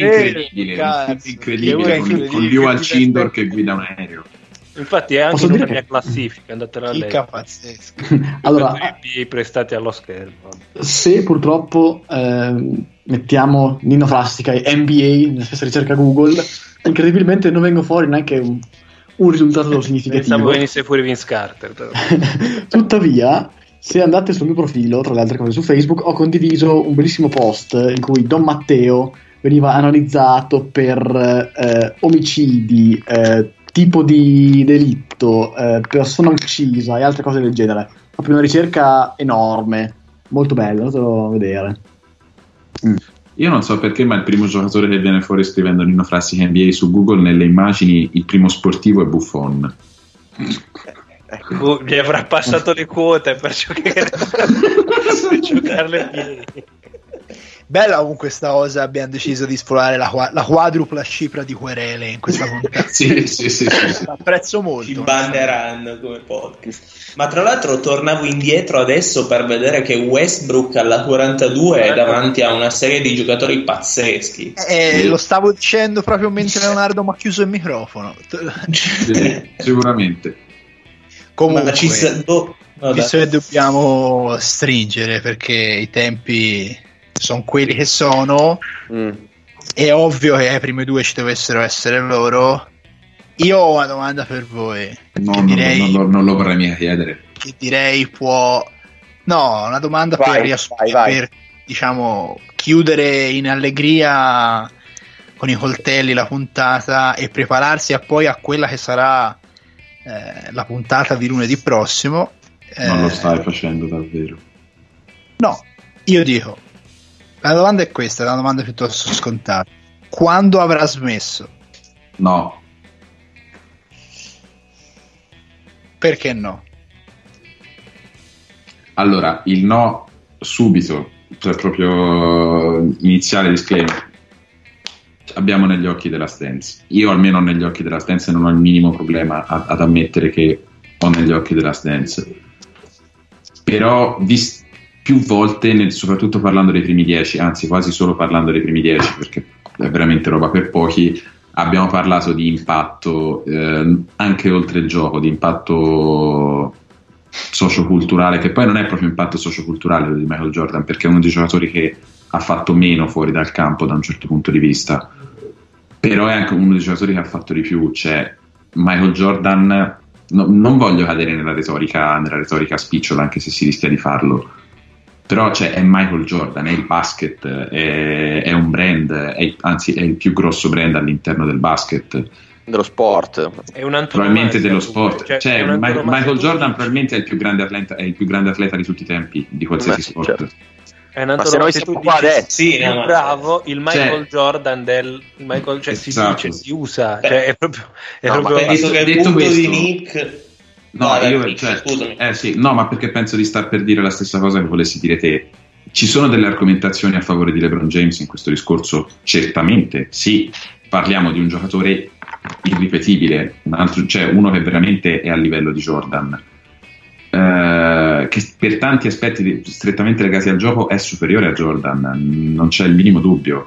incredibile con Liu Alcindor che guida un aereo. Infatti è anche nella mia classifica, andatela a leggere. Pazzesco. Allora, prestati allo schermo. Se purtroppo mettiamo Nino Frassica e NBA nella stessa ricerca Google, incredibilmente non vengo fuori neanche un risultato significativo. Pensavo venisse fuori Vince Carter. Tuttavia, se andate sul mio profilo, tra le altre cose su Facebook, ho condiviso un bellissimo post in cui Don Matteo veniva analizzato per omicidi, tipo di delitto, persona uccisa e altre cose del genere. Proprio una ricerca enorme, molto bella, andatelo a vedere. Io non so perché, ma il primo giocatore che viene fuori scrivendo Nino Frassica NBA su Google, nelle immagini il primo sportivo è Buffon. Gli avrà passato le quote per giocarle piedi. Bella comunque sta cosa, abbiamo deciso di sfolare la quadrupla cifra di querele in questa puntata. sì. Apprezzo molto. Ci banneranno come podcast. Ma tra l'altro tornavo indietro adesso per vedere che Westbrook alla 42 è davanti a una serie di giocatori pazzeschi. Lo stavo dicendo proprio mentre Leonardo mi ha chiuso il microfono. Sicuramente. Comunque, visto che dobbiamo stringere perché i tempi sono quelli che sono, è ovvio che ai primi due ci dovessero essere loro. Io ho una domanda per voi. Non lo vorrei mica chiedere. Che direi una domanda per diciamo chiudere in allegria con i coltelli la puntata e prepararsi poi a quella che sarà la puntata di lunedì prossimo. Non lo stai facendo davvero? No, io dico, la domanda è questa, è una domanda piuttosto scontata. Quando avrà smesso? No. Perché no? Allora, il no subito, cioè proprio iniziale disclaimer. Abbiamo negli occhi della Stance. Io almeno ho negli occhi della Stance e non ho il minimo problema ad ammettere che ho negli occhi della Stance. Però più volte, soprattutto parlando dei primi 10, anzi quasi solo parlando dei primi 10, perché è veramente roba per pochi, abbiamo parlato di impatto anche oltre il gioco, di impatto socioculturale, che poi non è proprio impatto socioculturale di Michael Jordan, perché è uno dei giocatori che ha fatto meno fuori dal campo da un certo punto di vista, però è anche uno dei giocatori che ha fatto di più. Cioè Michael Jordan, non voglio cadere nella retorica spicciola, anche se si rischia di farlo, però è Michael Jordan, è il basket, è un brand, anzi è il più grosso brand all'interno del basket, dello sport, è un probabilmente dello sport. Michael Jordan probabilmente è il più grande atleta di tutti i tempi di qualsiasi sport. Certo. È un se tu dici, sì, bravo, il Michael Jordan del Michael, si dice, si usa, è proprio penso che il punto questo, di Nick. Ma perché penso di star per dire la stessa cosa che volessi dire te. Ci sono delle argomentazioni a favore di LeBron James in questo discorso, certamente sì. Parliamo di un giocatore irripetibile, uno che veramente è a livello di Jordan, che per tanti aspetti strettamente legati al gioco è superiore a Jordan, non c'è il minimo dubbio,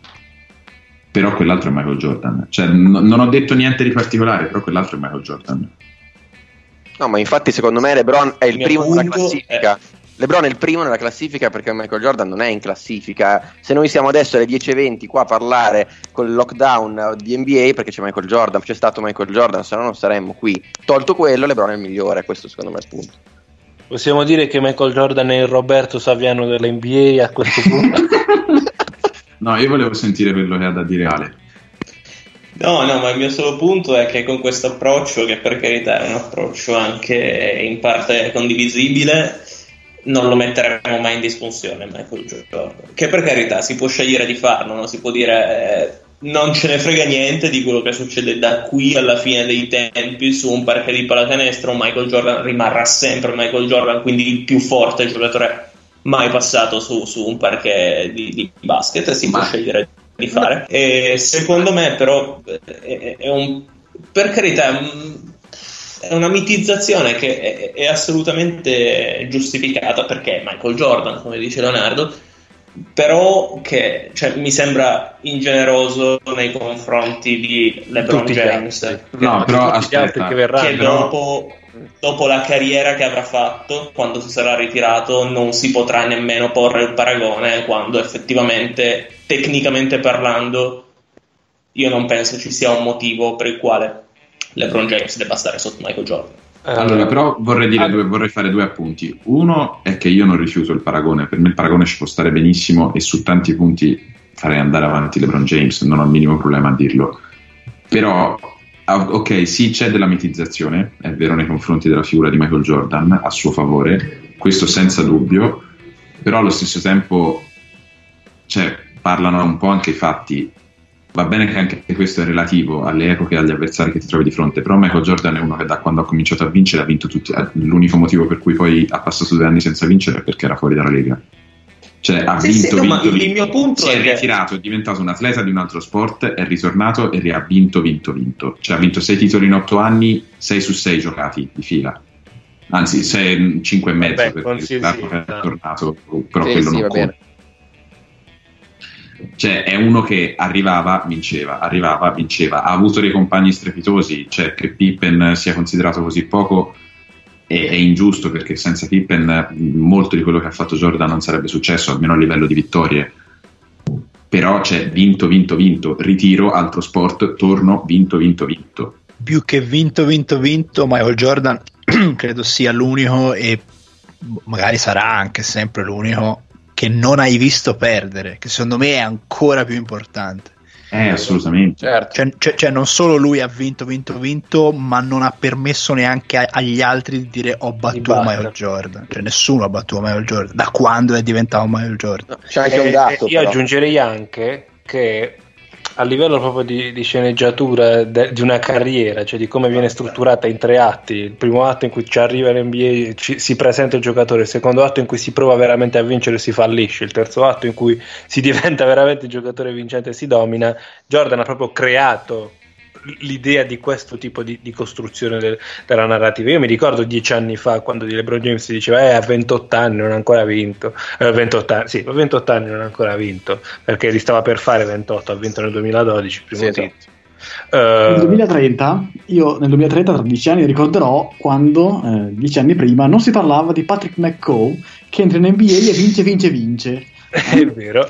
però quell'altro è Michael Jordan. Non ho detto niente di particolare, però quell'altro è Michael Jordan. No, ma infatti secondo me LeBron è il primo nella classifica. LeBron è il primo nella classifica perché Michael Jordan non è in classifica. Se noi siamo adesso alle 10:20 qua a parlare con il lockdown di NBA perché c'è Michael Jordan, c'è stato Michael Jordan, se no non saremmo qui. Tolto quello, LeBron è il migliore, questo secondo me è il punto. Possiamo dire che Michael Jordan è il Roberto Saviano dell'NBA a questo punto? No, io volevo sentire quello che ha da dire Ale. No, ma il mio solo punto è che con questo approccio, che per carità è un approccio anche in parte condivisibile, non lo metteremo mai in discussione Michael Jordan, che per carità si può scegliere di farlo, no? Si può dire non ce ne frega niente di quello che succede da qui alla fine dei tempi su un parquet di pallacanestro. Michael Jordan rimarrà sempre Michael Jordan, quindi il più forte giocatore mai passato su un parquet di basket, e si può scegliere di fare. E secondo me però per carità è una mitizzazione che è assolutamente giustificata, perché è Michael Jordan, come dice Leonardo, però che mi sembra ingeneroso nei confronti di LeBron James, no, però aspetta, che dopo la carriera che avrà fatto, quando si sarà ritirato, non si potrà nemmeno porre il paragone, quando effettivamente, tecnicamente parlando, io non penso ci sia un motivo per il quale LeBron James debba stare sotto Michael Jordan. Allora, però vorrei fare due appunti. Uno è che io non rifiuto il paragone, per me il paragone ci può stare benissimo e su tanti punti farei andare avanti LeBron James, non ho il minimo problema a dirlo. Però ok, sì, c'è della mitizzazione, è vero, nei confronti della figura di Michael Jordan a suo favore, questo senza dubbio, però allo stesso tempo parlano un po' anche i fatti. Va bene che anche questo è relativo alle epoche e agli avversari che ti trovi di fronte, però Michael Jordan è uno che da quando ha cominciato a vincere ha vinto tutti. L'unico motivo per cui poi ha passato 2 anni senza vincere è perché era fuori dalla Lega. Ha vinto, il mio punto si è ritirato, è diventato un atleta di un altro sport, è ritornato e ha vinto. Ha vinto 6 titoli in 8 anni, 6 su 6 giocati di fila, anzi 5 e mezzo, perché è tornato, però quello non conta. È uno che arrivava, vinceva, ha avuto dei compagni strepitosi. Che Pippen sia considerato così poco è ingiusto, perché senza Pippen molto di quello che ha fatto Jordan non sarebbe successo, almeno a livello di vittorie. Però vinto, ritiro, altro sport, torno, vinto. Più che vinto, Michael Jordan credo sia l'unico, e magari sarà anche sempre l'unico, che non hai visto perdere, che secondo me è ancora più importante. Assolutamente. Certo. Non solo lui ha vinto, ma non ha permesso neanche agli altri di dire ho battuto Michael Jordan. Nessuno ha battuto Michael Jordan da quando è diventato Michael Jordan. C'è anche un dato. Io aggiungerei anche che a livello proprio di sceneggiatura di una carriera, di come viene strutturata in 3 atti: il primo atto in cui ci arriva l'NBA, si presenta il giocatore, il secondo atto in cui si prova veramente a vincere e si fallisce, il terzo atto in cui si diventa veramente il giocatore vincente e si domina. Jordan ha proprio creato l'idea di questo tipo di costruzione della narrativa. Io mi ricordo 10 anni fa, quando di LeBron James si diceva a 28 anni non ha ancora vinto, 28 anni non ha ancora vinto, perché li stava per fare 28, ha vinto nel 2012 il primo titolo. Nel 2030, nel 2030 tra 10 anni ricorderò quando 10 anni prima non si parlava di Patrick McCaw che entra in NBA e vince. È vero.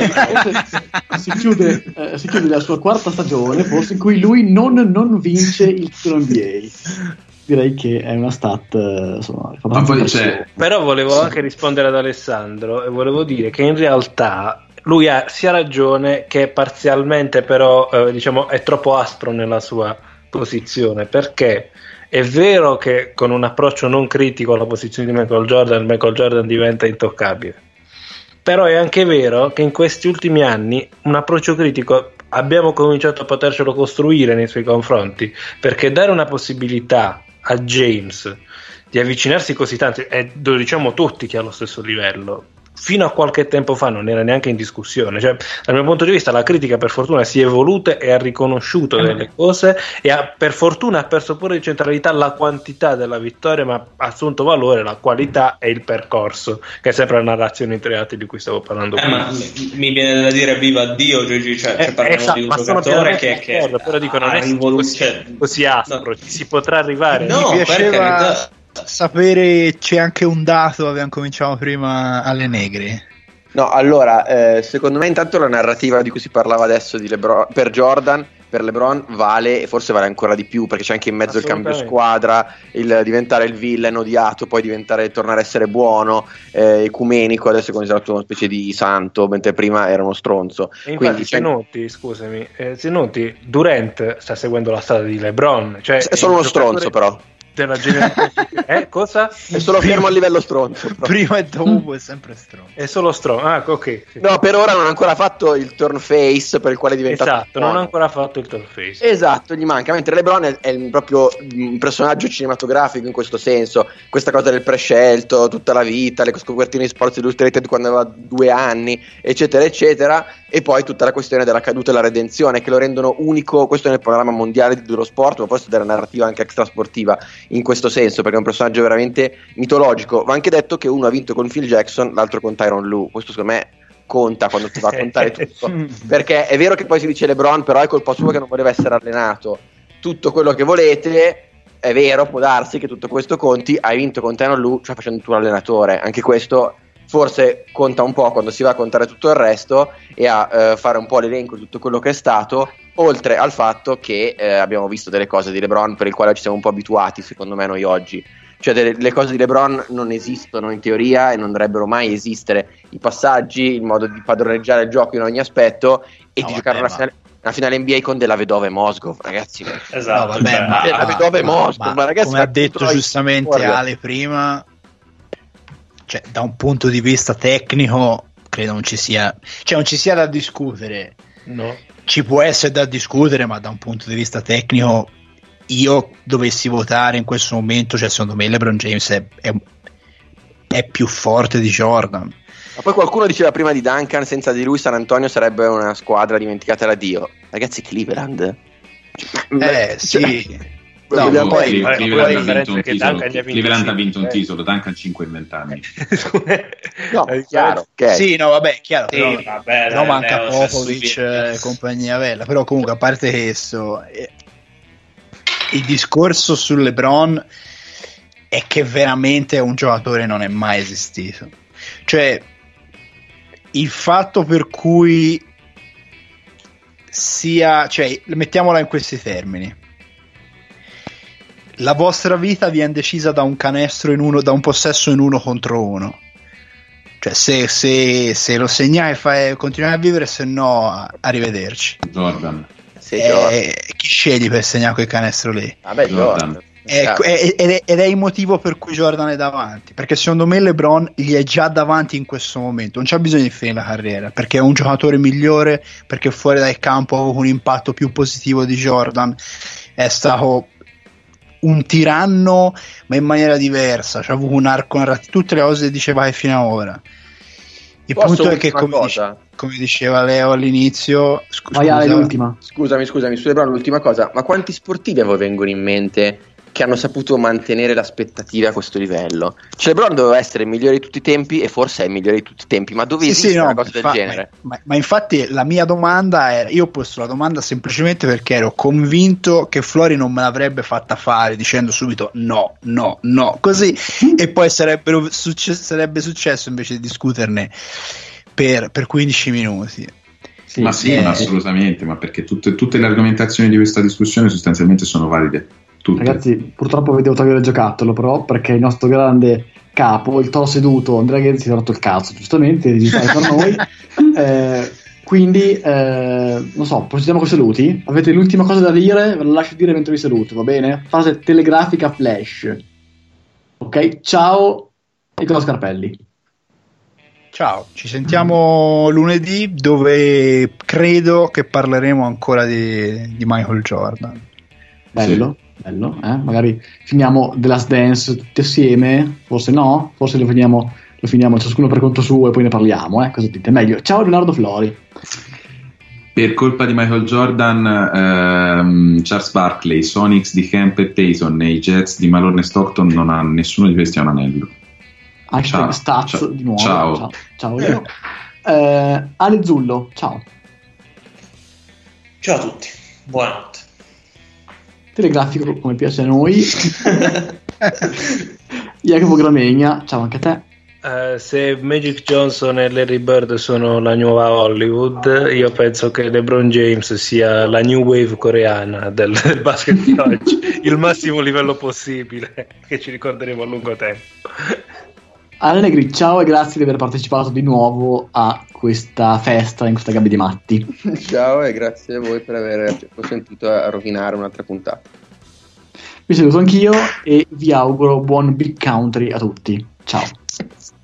Si chiude la sua quarta stagione, forse, in cui lui non vince il titolo NBA. Direi che è una stat, insomma, però volevo anche rispondere ad Alessandro e volevo dire che in realtà lui ha sia ragione che parzialmente però diciamo è troppo aspro nella sua posizione, perché è vero che con un approccio non critico alla posizione di Michael Jordan diventa intoccabile, però è anche vero che in questi ultimi anni un approccio critico abbiamo cominciato a potercelo costruire nei suoi confronti, perché dare una possibilità a James di avvicinarsi così tanto, e lo diciamo tutti che è allo stesso livello, fino a qualche tempo fa non era neanche in discussione. Cioè, dal mio punto di vista la critica per fortuna si è evoluta e ha riconosciuto delle cose e per fortuna ha perso pure di centralità la quantità della vittoria, ma ha assunto valore la qualità e il percorso, che è sempre la narrazione in 3 atti di cui stavo parlando prima. Ma mi viene da dire viva Dio, Gigi, cioè parliamo di un giocatore che però dico non è così aspro, ci si potrà arrivare. No, mi piaceva sapere, c'è anche un dato, abbiamo cominciato prima, alle negre. No, allora, secondo me intanto la narrativa di cui si parlava adesso di LeBron, per Jordan, per LeBron vale, e forse vale ancora di più, perché c'è anche in mezzo il cambio squadra, il diventare il villain odiato, poi tornare a essere buono, ecumenico, adesso è considerato una specie di santo, mentre prima era uno stronzo. E infatti se noti, Durant sta seguendo la strada di LeBron, cioè è solo uno stronzo però. Della generazione cosa? È solo fermo a livello stronzo. Prima e dopo è sempre stronzo. È solo stronzo. Ah, ok. No, per ora non ha ancora fatto il turn face per il quale è diventato. Esatto, non ha ancora fatto il turn face. Esatto, gli manca. Mentre LeBron è proprio un personaggio cinematografico in questo senso. Questa cosa del prescelto, tutta la vita, le copertine di Sports Illustrated quando aveva 2 anni, eccetera, eccetera. E poi tutta la questione della caduta e la redenzione, che lo rendono unico. Questo nel panorama mondiale di dello sport, ma forse della narrativa anche extrasportiva. In questo senso, perché è un personaggio veramente mitologico. Va anche detto che uno ha vinto con Phil Jackson, l'altro con Tyronn Lue. Questo secondo me conta quando si va a contare tutto, perché è vero che poi si dice LeBron, però è colpa sua che non voleva essere allenato. Tutto quello che volete, è vero, può darsi che tutto questo conti. Hai vinto con Tyronn Lue, cioè facendo tu l'allenatore. Anche questo forse conta un po' quando si va a contare tutto il resto e a fare un po' l'elenco di tutto quello che è stato, oltre al fatto che abbiamo visto delle cose di LeBron per il quale ci siamo un po' abituati, secondo me, noi oggi. Cioè le cose di LeBron non esistono in teoria e non dovrebbero mai esistere. I passaggi, il modo di padroneggiare il gioco in ogni aspetto e di giocare una finale NBA con della vedova Mosgov, ragazzi. Esatto, della vedova Mosgov, ma ragazzi, come ha detto giustamente Ale prima, cioè da un punto di vista tecnico credo non ci sia da discutere. No. Ci può essere da discutere, ma da un punto di vista tecnico, io dovessi votare in questo momento, cioè secondo me LeBron James è più forte di Jordan. Ma poi qualcuno diceva prima di Duncan, senza di lui San Antonio sarebbe una squadra dimenticata da Dio. Ragazzi, Cleveland. Sì. No, Cleveland ha vinto un titolo, Duncan 5 in 20 anni. No, chiaro, okay. Sì, no, vabbè, chiaro, sì, però, vabbè, no, manca Popovic e compagnia bella, però comunque a parte questo, il discorso su LeBron è che veramente un giocatore non è mai esistito. Cioè, il fatto per cui cioè, mettiamola in questi termini: la vostra vita viene decisa da un canestro da un possesso in 1 contro 1. Cioè, se lo segnai continuare a vivere, se no arrivederci. Jordan. Chi scegli per segnare quel canestro lì? Vabbè, Jordan. Ed è il motivo per cui Jordan è davanti, perché secondo me LeBron gli è già davanti in questo momento, non c'è bisogno di finire la carriera, perché è un giocatore migliore, perché fuori dal campo ha avuto un impatto più positivo di Jordan, è stato un tiranno ma in maniera diversa, c'ha avuto un arco narrativo, tutte le cose che diceva fino ad ora. Il punto è che come diceva Leo all'inizio, scusami su LeBron, l'ultima cosa, ma quanti sportivi a voi vengono in mente che hanno saputo mantenere l'aspettativa a questo livello. Cioè LeBron doveva essere il migliore di tutti i tempi e forse è il migliore di tutti i tempi, ma dove esiste una cosa del genere? Ma infatti la mia domanda era, io ho posto la domanda semplicemente perché ero convinto che Flori non me l'avrebbe fatta fare dicendo subito no, così, e poi sarebbe successo invece di discuterne per 15 minuti. Sì, assolutamente, ma perché tutte le argomentazioni di questa discussione sostanzialmente sono valide. Tutte. Ragazzi, purtroppo vi devo togliere il giocattolo, però, perché il nostro grande capo, il toro seduto Andrea Ghezzi, si è rotto il cazzo, giustamente, di digitare per noi. Quindi, non so, procediamo con i saluti. Avete l'ultima cosa da dire? Ve la lascio dire mentre vi saluto, va bene? Fase telegrafica flash. Ok, ciao, Nicola Scarpelli. Ciao, ci sentiamo lunedì, dove credo che parleremo ancora di Michael Jordan. Bello. Bello, magari finiamo The Last Dance tutti assieme, forse no, forse lo finiamo ciascuno per conto suo e poi ne parliamo, cosa dite? Meglio. Ciao Leonardo Flori. Per colpa di Michael Jordan, Charles Barkley, Sonics di Kemp e Payton e i Jets di Malone e Stockton, non ha nessuno di questi ha un anello. Hashtag Stats ciao. Di nuovo. Ciao. Io. Ale Zullo, ciao. Ciao a tutti, buonanotte. Telegrafico come piace a noi. Jacopo Gramegna, ciao anche a te. Se Magic Johnson e Larry Bird sono la nuova Hollywood, io penso che LeBron James sia la new wave coreana del basket di oggi, il massimo livello possibile, che ci ricorderemo a lungo tempo. Ale Negri, ciao e grazie di aver partecipato di nuovo a questa festa in questa gabbia di matti. Ciao e grazie a voi per aver consentito a rovinare un'altra puntata. Vi saluto anch'io e vi auguro buon Big Country a tutti. Ciao.